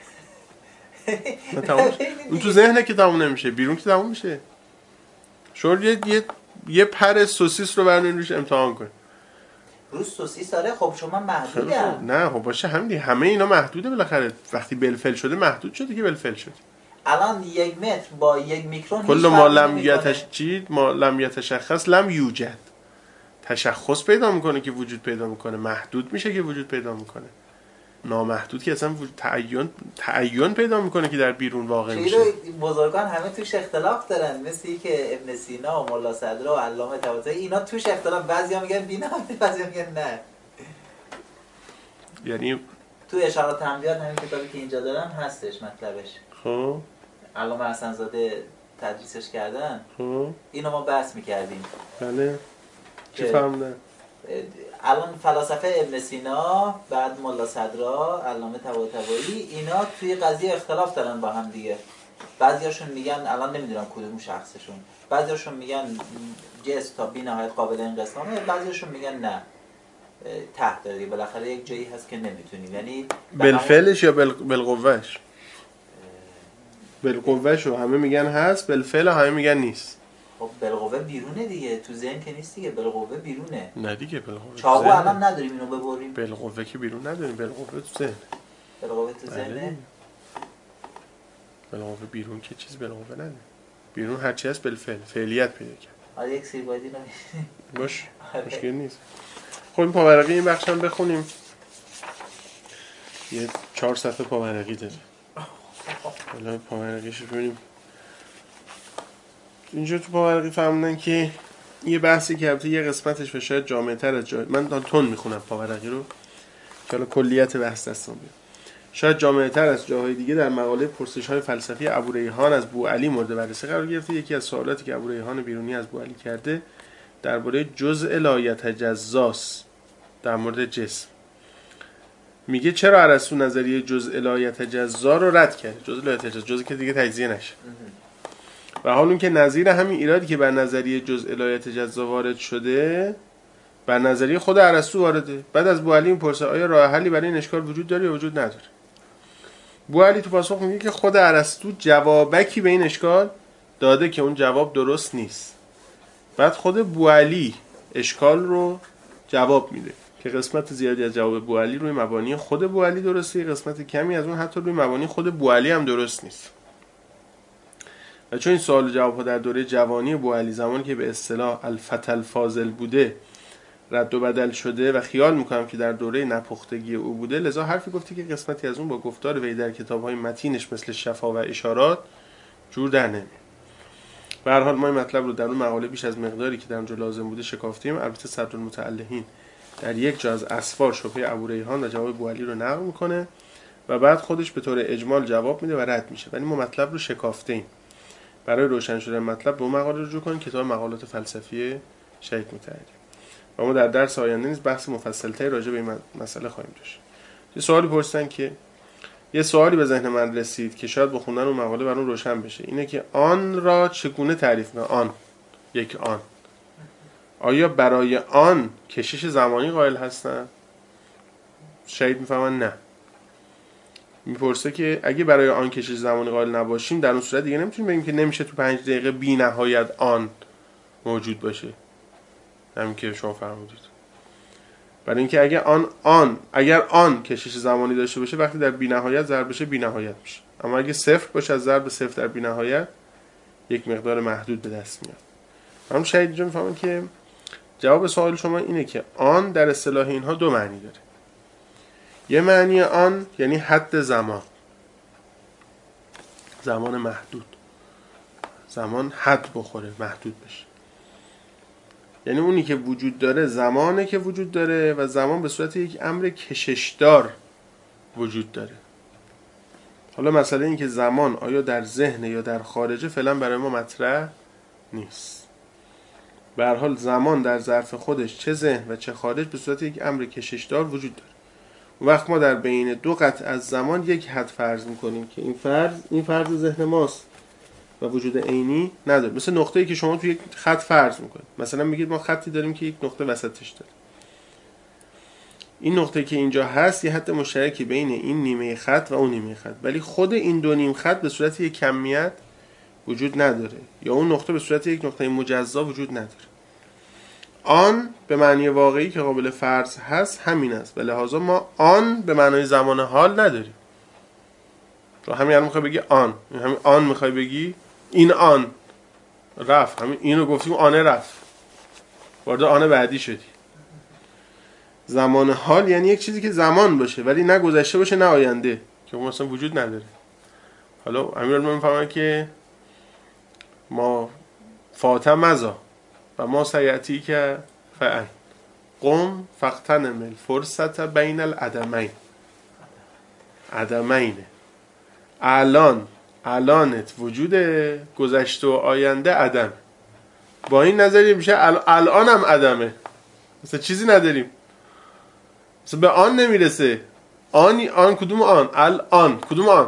نه تمام میشه. اون تو ذهنه که تمام نمیشه، بیرون که تمام میشه. شما یه یه یه پر سوسیس رو برنامه روش امتحان کن. روز سوسیس داره. خب شما محدودم. نه خب باشه همین همه اینا محدوده بالاخره، وقتی بالفعل شده محدود شده که بالفعل شد. الان یک متر با یک میکرون کل ما لم یتشجید ما لم یتشخص لم یوجد. تشخص پیدا میکنه که وجود پیدا میکنه، محدود میشه که وجود پیدا میکنه. نامحدود که اصلا تعین تعین پیدا میکنه که در بیرون واقع میشه. بزرگان همه توش اختلاف دارن، مثل که ابن سینا و ملا صدرا و علامه طباطبایی اینا توش اختلاف، بعضیا میگن بینا بعضیا میگن نه. یعنی تو اشارات تنبیهات همین کتابی که اینجا دارم هستش مطلبش. خب علامه حسن زاده تدریسش کردن. خب اینو ما بحث میکردیم. بله چی فهمیدن؟ الان فلاسفه ابن سینا، بعد ملا صدرا، علامه طباطبایی، اینا توی قضیه اختلاف دارن با هم دیگه. بعضیاشون میگن الان نمیدونم کدوم شخصشون، بعضیاشون میگن جسم تا بی نهایت قابل انقسامه، بعضیاشون میگن نه ته داره، بالاخره یک جایی هست که نمیتونیم. یعنی بالفعلش یا بالقوهش؟ بالقوهش رو همه میگن هست، بالفعل همه میگن نیست. خب بالقوه بیرونه دیگه، تو ذهن که نیست دیگه، بالقوه بیرونه. نه دیگه بالقوه چاقو الان نداریم اینو ببریم. بالقوه که بیرون نداریم، بالقوه تو ذهن. بالقوه تو ذهنه. بالقوه بیرون که چیز بالقوه نداره. بیرون هر چی هست بالفعل، فعلیت پیدا کرد. آره یک سیبادی نمی باش مشکل نیست. خب این پاورقی این بخش هم بخونیم. یه چهار صفحه پاورقی داره. حالا پاورقیش رو ببینیم. اینجا تو پاورقی فهمیدن که یه بحثی که البته یه قسمتش و شاید جامع‌تر از جای من تون میخونم پاورقی رو که حالا کلیت بحث دستم بیاد، شاید جامع‌تر از جاهای دیگه در مقاله پرسش‌های فلسفی ابوریحان از بوعلی مورد بررسی قرار گرفته. یکی از سوالاتی که ابوریحان بیرونی از بوعلی کرده درباره جزء لا یتجزاست در مورد جسم. میگه چرا ارسطو نظریه جزء لا یتجزا رو رد کرد؟ جزء لا یتجزا، جزء که دیگه تجزیه نشه. و حال اون که نظیر همین ایرادی که بر نظریه جزء لا یتجزا وارد شده بر نظریه خود ارسطو وارده. بعد از بوعلی میپرسه آیا راه حلی برای این اشکال وجود داره یا وجود نداره؟ بوعلی تو پاسخ میگه که خود ارسطو جوابکی به این اشکال داده که اون جواب درست نیست. بعد خود بوعلی اشکال رو جواب میده که قسمت زیادی از جواب بوعلی روی مبانی خود بوعلی درسته، قسمت کمی از اون حتی روی مبانی خود بوعلی هم درست نیست. و چون این سوال و جواب ها در دوره جوانی بوعلی، زمانی که به اصطلاح الفتى الفاضل بوده، رد و بدل شده و خیال میکنم که در دوره نپختگی او بوده، لذا حرفی گفته که قسمتی از اون با گفتار وی در کتاب‌های متینش مثل شفا و اشارات جور در نمیاد. به هر حال ما این مطلب رو در اون مقاله بیش از مقداری که در اونجا لازم بوده شکافتیم. البته صدرالمتعلهین در یک جا از اسفار شبهه ابوریحان و جواب بوعلی رو نقل میکنه و بعد خودش به طور اجمال جواب میده و رد میشه، ولی ما مطلب رو شکافتیم. برای روشن شدن مطلب به اون مقاله رجوع کنید، کتاب مقالات فلسفی شهید متحری. و ما در درس آینده نیز بحث مفصل‌تری راجع به این مسئله خواهیم داشت. یه سوالی پرسیدن که یه سوالی به ذهن من رسید که شاید با خوندن اون مقاله برام روشن بشه. اینه که آن را چگونه تعریف کنم؟ آن، یک آن. آیا برای آن کشش زمانی قائل هستن؟ شاید میفهمن نه. میپرسه که اگه برای آن کشش زمانی قائل نباشیم، در اون صورت دیگه نمیتونیم بگیم که نمیشه تو پنج دقیقه بی نهایت آن موجود باشه. همین که شما فرمودید. برای اینکه اگه آن آن اگر آن کشش زمانی داشته باشه، وقتی در بی نهایت ضرب بشه بی نهایت میشه. اما اگه صفر باشه، از ضرب صفر در بی نهایت یک مقدار محدود به دست میاد. هم شاید اینجا میفهمن که جواب سوال شما اینه که آن در اصطلاح اینها دو معنی داره. یه معنی آن یعنی حد زمان، زمان محدود، زمان حد بخوره، محدود بشه. یعنی اونی که وجود داره زمانه که وجود داره و زمان به صورت یک امر کششدار وجود داره. حالا مسئله این که زمان آیا در ذهن یا در خارجه فعلا برای ما مطرح نیست. به هر حال زمان در ظرف خودش چه ذهن و چه خارج به صورت یک امر کششدار وجود داره. اون وقت ما در بین دو قطع از زمان یک حد فرض میکنیم که این فرض این فرض ذهن ماست و وجود عینی نداره. مثل نقطه‌ای که شما توی یک خط فرض میکنید. مثلا میگید ما خطی داریم که یک نقطه وسطش داره. این نقطه که اینجا هست یه حد مشترکی بین این نیمه خط و اون نیمه خط، ولی خود این دو نیم خط به صورت یک کمیت وجود نداره، یا اون نقطه به صورت یک نقطه مجزا وجود نداره. آن به معنی واقعی که قابل فرض هست همین است، و لحاظا ما آن به معنای زمان حال نداریم. تو همین الان میخوای بگی آن، همین آن میخوای بگی این آن رفت، همین اینو گفتیم آنه رفت، وارد آن بعدی شدی. زمان حال یعنی یک چیزی که زمان باشه ولی نه گذشته باشه نه آینده، که اون اصلا وجود نداره. حالا امیرالمومنین میفهمن که ما فاطمه مزا و ما سیعتی که فعل قم فقطنم الفرصت بین العدمین. عدمینه الان، الانت وجود، گذشته و آینده عدم. با این نظریه میشه الان هم عدمه، مثلا چیزی نداریم، مثلا به آن نمیرسه. آن آن کدوم آن؟ الان کدوم آن؟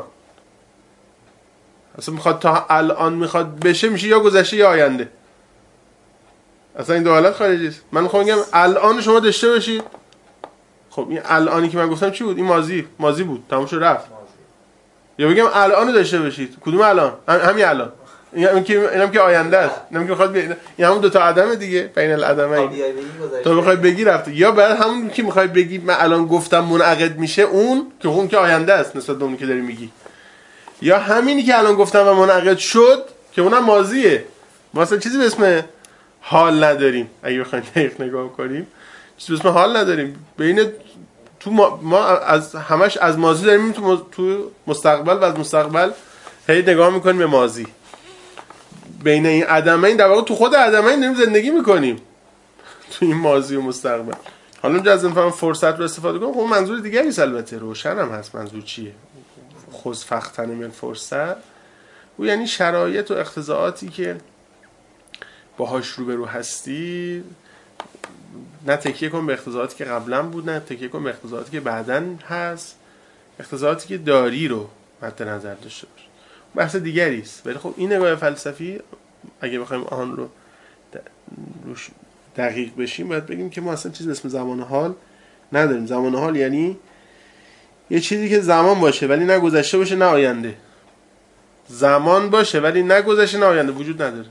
اصلا میخواد تا الان میخواد بشه میشه یا گذشته یا آینده. اصلا این دو حالت خارجی است. من میخوام بگم الان شما داشته باشید. خب این الانی که من گفتم چی بود؟ این ماضی، ماضی بود، تموم شد رفت. یا بگم الان داشته باشید. کدوم الان؟ هم همین الان. اینم که اینم که آینده است. اینم که میخواد این همون دو تا عدم دیگه، بین العدمین. تو میخوای بگی رفته، یا بعد همون که میخوای بگی من الان گفتم منعقد میشه، اون که اون که آینده است نسبت به اون که داری میگی، یا همینی که الان گفتم و منعقد شد که اونم ماضیه. ما اصلا چیزی به اسم حال نداریم. اگه بخواید دقیق نگاه کنیم چیزی به اسم حال نداریم. بین تو ما, ما از همش از ماضی داریم تو تو مستقبل و از مستقبل هی نگاه میکنیم به ماضی. بین این عدمین در واقع تو خود عدمین داریم زندگی میکنیم، تو این ماضی و مستقبل. حالا اونجا از این فرصت رو استفاده کنم. خب منظور دیگری البته روشن هم هست منظور چیه. خذ فغتنم الفرصت، او یعنی شرایط و اقتضاعاتی که باهاش روبرو هستی نه تکیه کن به اقتضاعاتی که قبلا بود، نه تکیه کن به اقتضاعاتی که بعداً هست، اقتضاعاتی که داری رو مد نظر داشته باش. بحث دیگری است. ولی خب این نگاه فلسفی اگه بخوایم آن رو روش دقیق بشیم باید بگیم که ما اصلا چیز به اسم زمان حال نداریم. زمان حال یعنی یه چیزی که زمان باشه ولی نه گذشته باشه نه آینده. زمان باشه ولی نه گذشته نه آینده وجود نداره.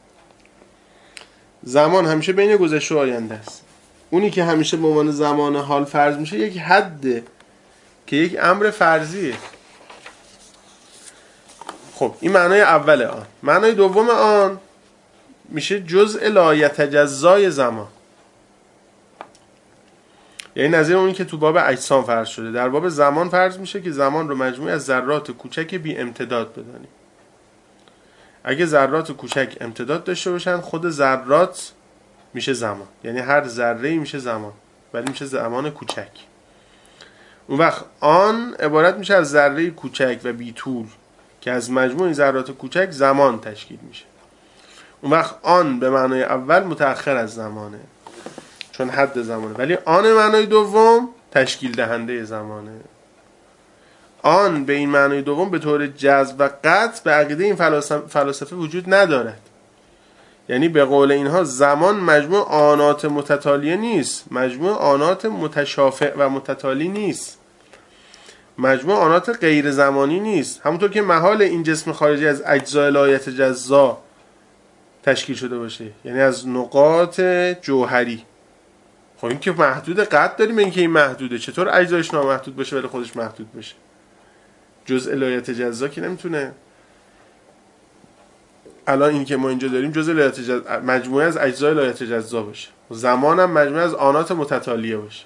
زمان همیشه بین گذشته و آینده است. اونی که همیشه به عنوان زمان حال فرض میشه یک حده که یک امر فرضیه. خب این معنای اول آن. معنای دوم آن میشه جزء لا یتجزای زمان، یعنی نظیر اونی که تو باب اجسام فرض شده در باب زمان فرض میشه که زمان رو مجموعی از ذرات کوچک بی امتداد بدانیم. اگه ذرات کوچک امتداد داشته باشن خود ذرات میشه زمان، یعنی هر ذره‌ای میشه زمان ولی میشه زمان کوچک. اون وقت آن عبارت میشه از ذره کوچک و بی طول که از مجموع ذرات کوچک زمان تشکیل میشه. اون وقت آن به معنای اول متأخر از زمانه چون حد زمانه، ولی آن معنای دوم تشکیل دهنده زمانه. آن به این معنای دوم به طور جزم و قطع به عقیده این فلاسفه وجود ندارد. یعنی به قول اینها زمان مجموع آنات متتالیه نیست، مجموع آنات متشافع و متتالی نیست، مجموع آنات غیر زمانی نیست. همونطور که محال این جسم خارجی از اجزای لا یتجزا تشکیل شده باشه، یعنی از نقاط جوهری. خب این که محدود قطع داریم، این که این محدوده، چطور اجزایش نامحدود باشه ولی خودش محدود باشه؟ جزء لا یتجزا که نمیتونه. الان این که ما اینجا داریم جزء لا یتجزا، مجموعه از اجزای لا یتجزا باشه، زمان هم مجموعه از آنات متتالیه باشه.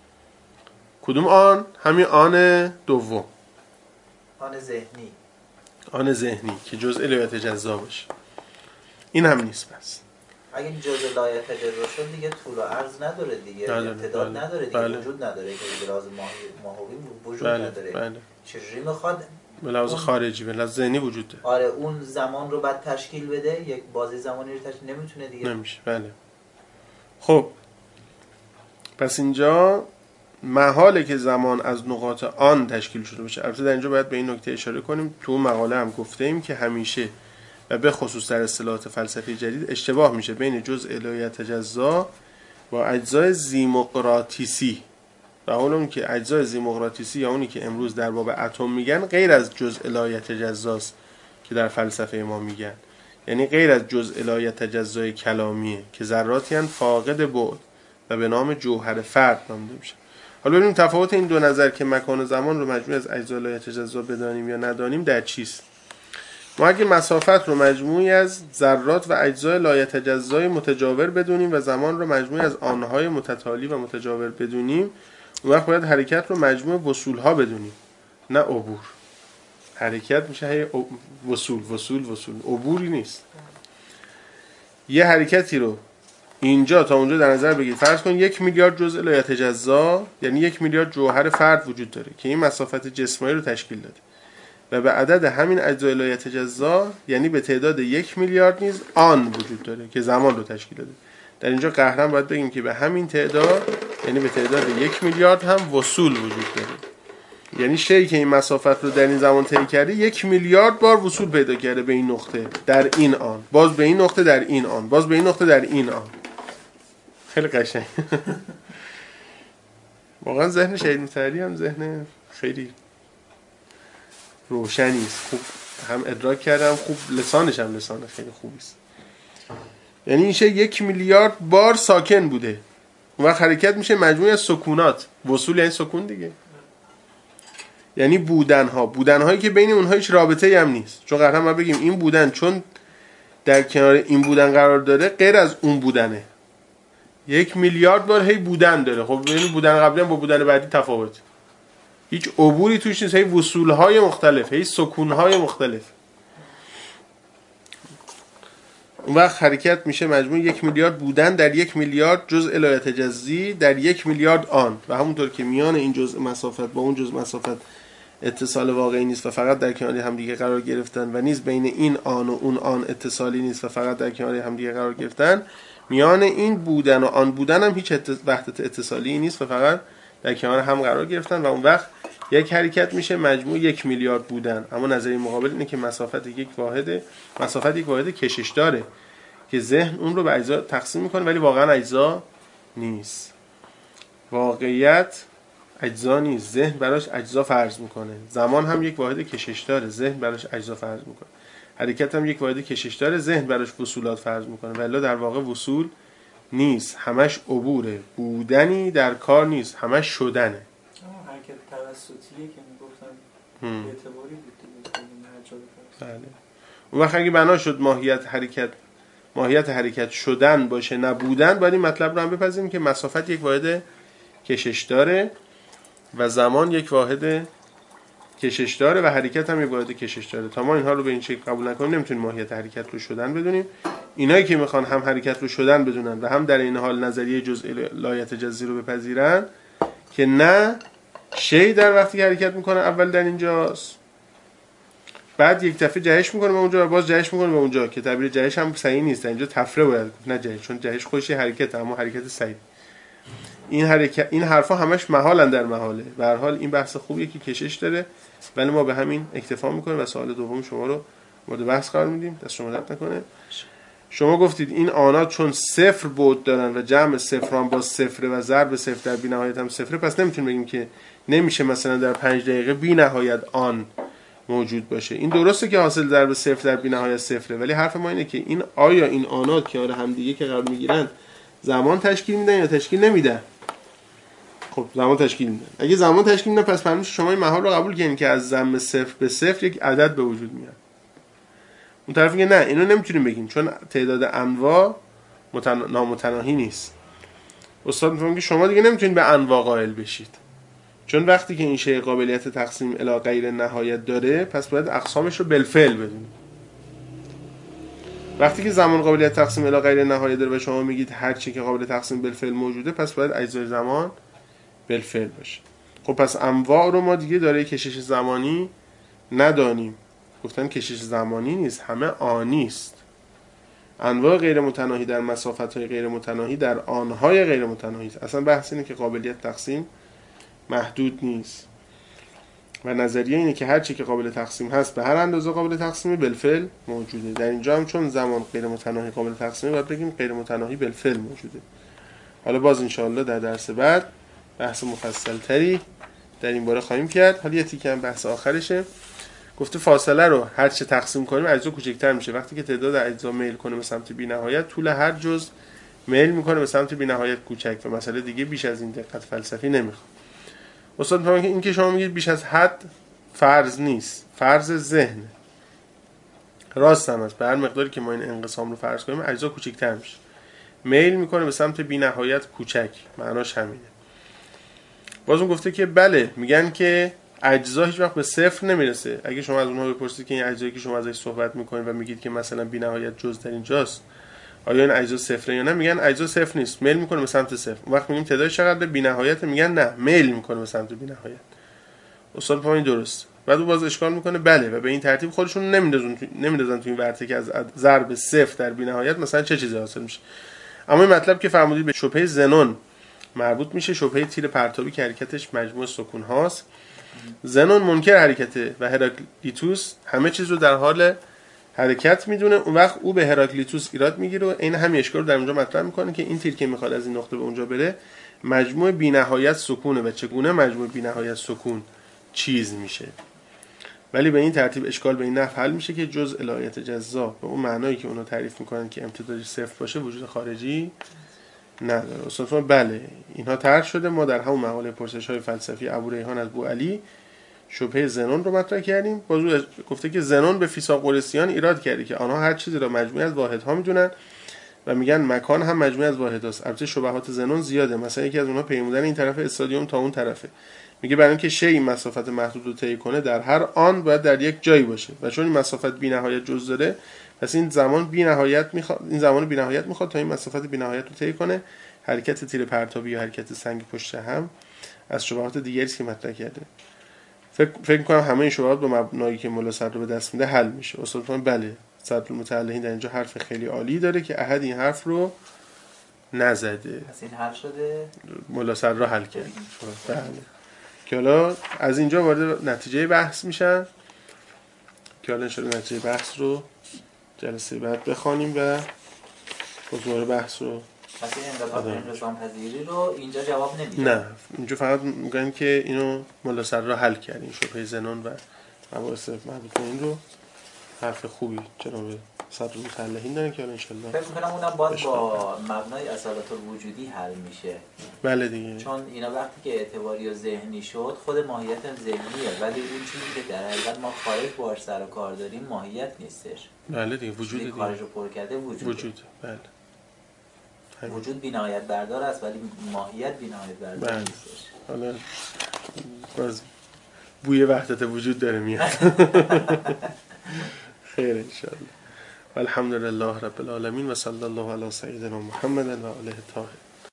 کدوم آن؟ همین آن دوم، آن ذهنی. آن ذهنی که جزء لا یتجزا باشه. این هم نیست. پس اگه این جزء لا یتجزا شد دیگه طول و عرض نداره دیگه، امتداد بله. نداره دیگه، بله. وجود نداره که به لحاظ ماهوی وجود بله. نداره. بله. چجوری میخواد به لحاظ خارجی به لحاظ ذهنی وجود داره؟ آره اون زمان رو بعد تشکیل بده، یک بازی زمانی رو تشکیل نمیتونه دیگه. نمیشه. بله. خب پس اینجا محاله که زمان از نقاط آن تشکیل شده باشه. البته در اینجا باید به این نکته اشاره کنیم، تو مقاله هم گفته ایم که همیشه و به خصوص در اصطلاحات فلسفی جدید اشتباه میشه بین جزء لا یتجزا و اجزای زیموقراطیسی. و اونم که اجزای زیموقراطیسی یا اونی که امروز در باب اتم میگن غیر از جزء لا یتجزاست که در فلسفه ما میگن، یعنی غیر از جزء لا یتجزای کلامیه که ذراتی هستند فاقد بعد و به نام جوهر فرد نامیده میشه. حالا ببینیم تفاوت این دو نظر که مکان و زمان رو مجموعی از اجزای لا یتجزا بدانیم یا ندانیم در چیست. ما اگه مسافت رو مجموعی از ذرات و اجزای لا یتجزای متجاور بدونیم و زمان رو مجموعی از آنهای متتالی و متجاور بدونیم، اون وقت باید حرکت رو مجموع وصولها بدونیم، نه عبور. حرکت میشه هی وصول وصول وصول، عبوری نیست. یه حرکتی رو اینجا تا اونجا در نظر بگیر. فرض کن یک میلیارد جزء لا یتجزا، یعنی یک میلیارد جوهر فرد وجود داره که این مسافت جسمانی رو تشکیل داده و به عدد همین اجزای لا یتجزا یعنی به تعداد یک میلیارد نیز آن وجود داره که زمان رو تشکیل داده. در اینجا قهرن باید بگیم که به همین تعداد یعنی به تعداد یک میلیارد هم وصول وجود داره. یعنی شیئی که این مسافت رو در این زمان طی کرده یک میلیارد بار وصول پیدا کرده به این نقطه در این آن، باز به این نقطه در این آن، باز به این نقطه در این آن. خیلی قشنگ. واقعا ذهن شهید مطهری هم ذهن خیلی روشنی است. خوب هم ادراک کردم، خوب لسانش هم لسان خیلی خوبی است. یعنی این شی یک میلیارد بار ساکن بوده. اون وقت حرکت میشه مجموعه از سکونات. وصول یعنی سکون دیگه. یعنی بودن ها، بودن هایی که بین اونها هیچ رابطه‌ای هم نیست. چون قرار ما بگیم این بودن چون در کنار این بودن قرار داره غیر از اون بودنه. یک میلیارد بار هی بودن داره. خب ببین بودن قبلی هم با بودن بعدی تفاوت. هیچ عبوری توش نیست، هی وصول های مختلف، هی سکون های مختلف. اون وقت حرکت میشه مجموع یک میلیارد بودن در یک میلیارد جزء لا یتجزی در یک میلیارد آن. و همونطور که میان این جزء مسافت با اون جزء مسافت اتصال واقعی نیست و فقط در کنار هم دیگه قرار گرفتن و نیز بین این آن و اون آن اتصالی نیست و فقط در کنار هم دیگه قرار گرفتن، میان این بودن و آن بودن هم هیچ وحدت اتصالی نیست و فقط در کنار هم قرار گرفتن و اون وقت یک حرکت میشه مجموع یک میلیارد بودن. اما نظریه مقابل اینه که مسافت یک واحد مسافت یک واحد کشش داره که ذهن اون رو به اجزا تقسیم میکنه ولی واقعا اجزا نیست. واقعیت اجزا نیست، ذهن براش اجزا فرض میکنه. زمان هم یک واحد کشش داره، ذهن براش اجزا فرض میکنه. حرکت هم یک واحد کشش داره، ذهن براش وصولات فرض میکنه. ولی در واقع وصول نیست، همش عبوره. بودنی در کار نیست، همش شدنه. اما حرکت توسطیه که میگفتن اعتباری بود دیگه. بله. اون وقت اگه بنا شد ماهیت حرکت ماهیت حرکت شدن باشه نه بودن، باید این مطلب رو هم بپذیریم که مسافت یک واحد کشش داره و زمان یک واحد کشش داره و حرکت هم یک واحد کشش داره. تا ما اینها رو به این شکل قبول نکنیم نمیتونیم ماهیت حرکت رو شدن بدونیم. اینایی که میخوان هم حرکت رو شدن بدونن و هم در این حال نظریه جزء لایت جزئی رو بپذیرن که نه شی در وقتی که حرکت میکنه اول در اینجاست، بعد یک دفعه جهش میکنه به اونجا و باز جهش میکنه به اونجا، که تعبیر جهش هم صحیح نیست. در اینجا تفره باید گفت نه جهش، چون جهش خودش حرکت اما حرکت صحیح. این حرکت این حرفا همش محالن در محاله. به هر حال این بحث خوبیه که کشش داره ولی ما به همین اکتفا میکنیم و سوال دوم شما رو مورد بحث قرار میدیم. دست شما درد نکنه. شما گفتید این آنات چون صفر بعد دارن و جمع صفران با صفر و ضرب صفر در بی نهایت هم صفره، پس نمیتونیم بگیم که نمیشه مثلا در پنج دقیقه بی نهایت آن موجود باشه. این درسته که حاصل ضرب صفر در بی نهایت صفره، ولی حرف ما اینه که این آیا این آنات کنار هم دیگه که قرار میگیرن زمان تشکیل میدن یا تشکیل نمیدن؟ خب زمان تشکیل میدن. اگه زمان تشکیل میدن پس معلومه شما این محال رو قبول کنید که از ضرب صفر به صفر یک عدد به وجود میاد. اون طرف میگه نه اینو نمیتونیم بگیم چون تعداد انواع متن... نامتناهی نیست. استاد میگه شما دیگه نمیتونید به انواع قائل بشید، چون وقتی که این شی قابلیت تقسیم الی غیر نهایت داره پس باید اقسامش رو بالفعل بدونید. وقتی که زمان قابلیت تقسیم الی غیر نهایت داره و شما میگید هر چی که قابل تقسیم بالفعل موجوده پس باید اجزای زمان بالفعل باشه. خب پس انواع رو ما دیگه داره کشش زمانی ندانیم. گفتن کشش زمانی نیست، همه آنی است. انواع غیر متناهی در مسافت‌های غیر متناهی در آنهای غیر متناهی است. اصلا بحث اینه که قابلیت تقسیم محدود نیست و نظریه اینه که هر چی که قابل تقسیم هست به هر اندازه قابل تقسیم بالفعل موجوده. در اینجا هم چون زمان غیر متناهی قابل تقسیمه باید بگیم غیر متناهی بالفعل موجوده. حالا باز انشاءالله در درس بعد بحث مفصل تری در این باره خواهیم کرد. حالا یه تیکه هم بحث آخرشه. گفته فاصله رو هر چه تقسیم کنیم اجزا کوچکتر میشه. وقتی که تعداد اجزا میل کنه به سمت بی‌نهایت، طول هر جزء میل میکنه به سمت بی‌نهایت کوچک و مسئله دیگه بیش از این دقت فلسفی نمیخواد. استاد میگه این که شما میگید بیش از حد فرض نیست، فرض ذهن. راست هم است. به هر مقداری که ما این انقسام رو فرض کنیم اجزا کوچکتر میشه، میل میکنه به سمت بی‌نهایت کوچک. معناش همینه. بازم گفته که بله، میگن که اجزا هیچ وقت به صفر نمیرسه. اگه شما از اونها بپرسید که این اجزایی که شما ازش صحبت میکنید و میگید که مثلا بی‌نهایت جزء در اینجاست، آیا این اجزا صفره یا نه؟ میگن اجزا صفر نیست، میل میکنه به سمت صفر. اون وقت میگیم تعدادش چقدر؟ بی‌نهایت. میگن نه، میل میکنه به سمت بی‌نهایت. استاد پایین درست. بعد او باز اشکال میکنه بله و به این ترتیب خودشون نمیندازن تو... نمیندازن تو این ورطه که از ضرب صفر در بی‌نهایت مثلا چه چیزی حاصل میشه. اما این مطلب که فرمودید به شبهه زنون مربوط میشه، شبهه تیر پرتابی که حرکتش مجموع سکون هاست. زنون منکر حرکته و هراکلیتوس همه چیز رو در حال حرکت میدونه. اون وقت او به هراکلیتوس ایراد میگیره و این همین اشکال رو در اونجا مطرح میکنه که این تیر که میخواد از این نقطه به اونجا بره مجموع بی‌نهایت سکونه و چگونه مجموع بی‌نهایت سکون چیز میشه. ولی به این ترتیب اشکال به این نحو حل میشه که جزء لایت جزا به اون معنایی که اونو تعریف میکنن که امتدادش صفر باشه وجود خارجی نداره. اصلا بله اینها طرح شده. ما در همون مقاله پرسش‌های فلسفی ابو ریحان از بوعلی شبهه زنون رو مطرح کردیم. بازو گفته که زنون به فیثاغورسیان ایراد کرده که آنها هر چیزی را مجموعه از واحدها میدونن و میگن مکان هم مجموعه از واحداست. البته شبهات زنون زیاده. مثلا یکی از اونها پیمودن این طرف استادیوم تا اون طرفه. میگه برای اینکه شی این مسافت محدود رو طی کنه در هر آن باید در یک جایی باشه و چون این مسافت بی‌نهایت جز داره پس این زمان بی‌نهایت میخواد این زمان بی‌نهایت میخواد تا این مسافت بی‌نهایت رو طی کنه. حرکت تیر پرتابی یا حرکت سنگ پشت هم از شبهات دیگری است که مطرح کرده. فکر فکر می‌کنم همه این شبهات با مبنایی که مولا صدر رو به دست میده حل میشه. استاد بله صدر المتعلقین در اینجا حرف خیلی عالی داره که احد این حرف رو نزده. پس این حل شده؟ ملا صدرا حل کرد. بله. که حالا از اینجا وارد نتیجه بحث میشن که حالا انشاءالله نتیجه بحث رو جلسه بعد بخوانیم و موضوع بحث رو. پس این انقطاع انقسام پذیری رو اینجا جواب نمیده. نه، اینجا فقط میگن که اینو ملا صدرا حل کرد، این شبهه زنان و مباحث مربوط به این رو. حرف خوبی جناب صدر المصلحین دارن که حالا انشالله فکر میکنم اونم باز با مبنای اصالت الوجودی حل میشه. بله دیگه، چون اینا وقتی که اعتباری و ذهنی شد خود ماهیت هم ذهنیه، ولی اون چیزی که در حقیقت ما خارج باهاش سر و کار داریم ماهیت نیستش. بله دیگه، وجود دیگه، خارج رو پر کرده وجود. وجود بله. همین. وجود بی‌نهایت بردار است ولی ماهیت بی‌نهایت بردار بله. نیستش. حالا باز بوی وحدت وجود داره میاد. خیر انشالله. والحمد لله رب العالمین و صلی الله علی سیدنا محمد و آله الطاهرین.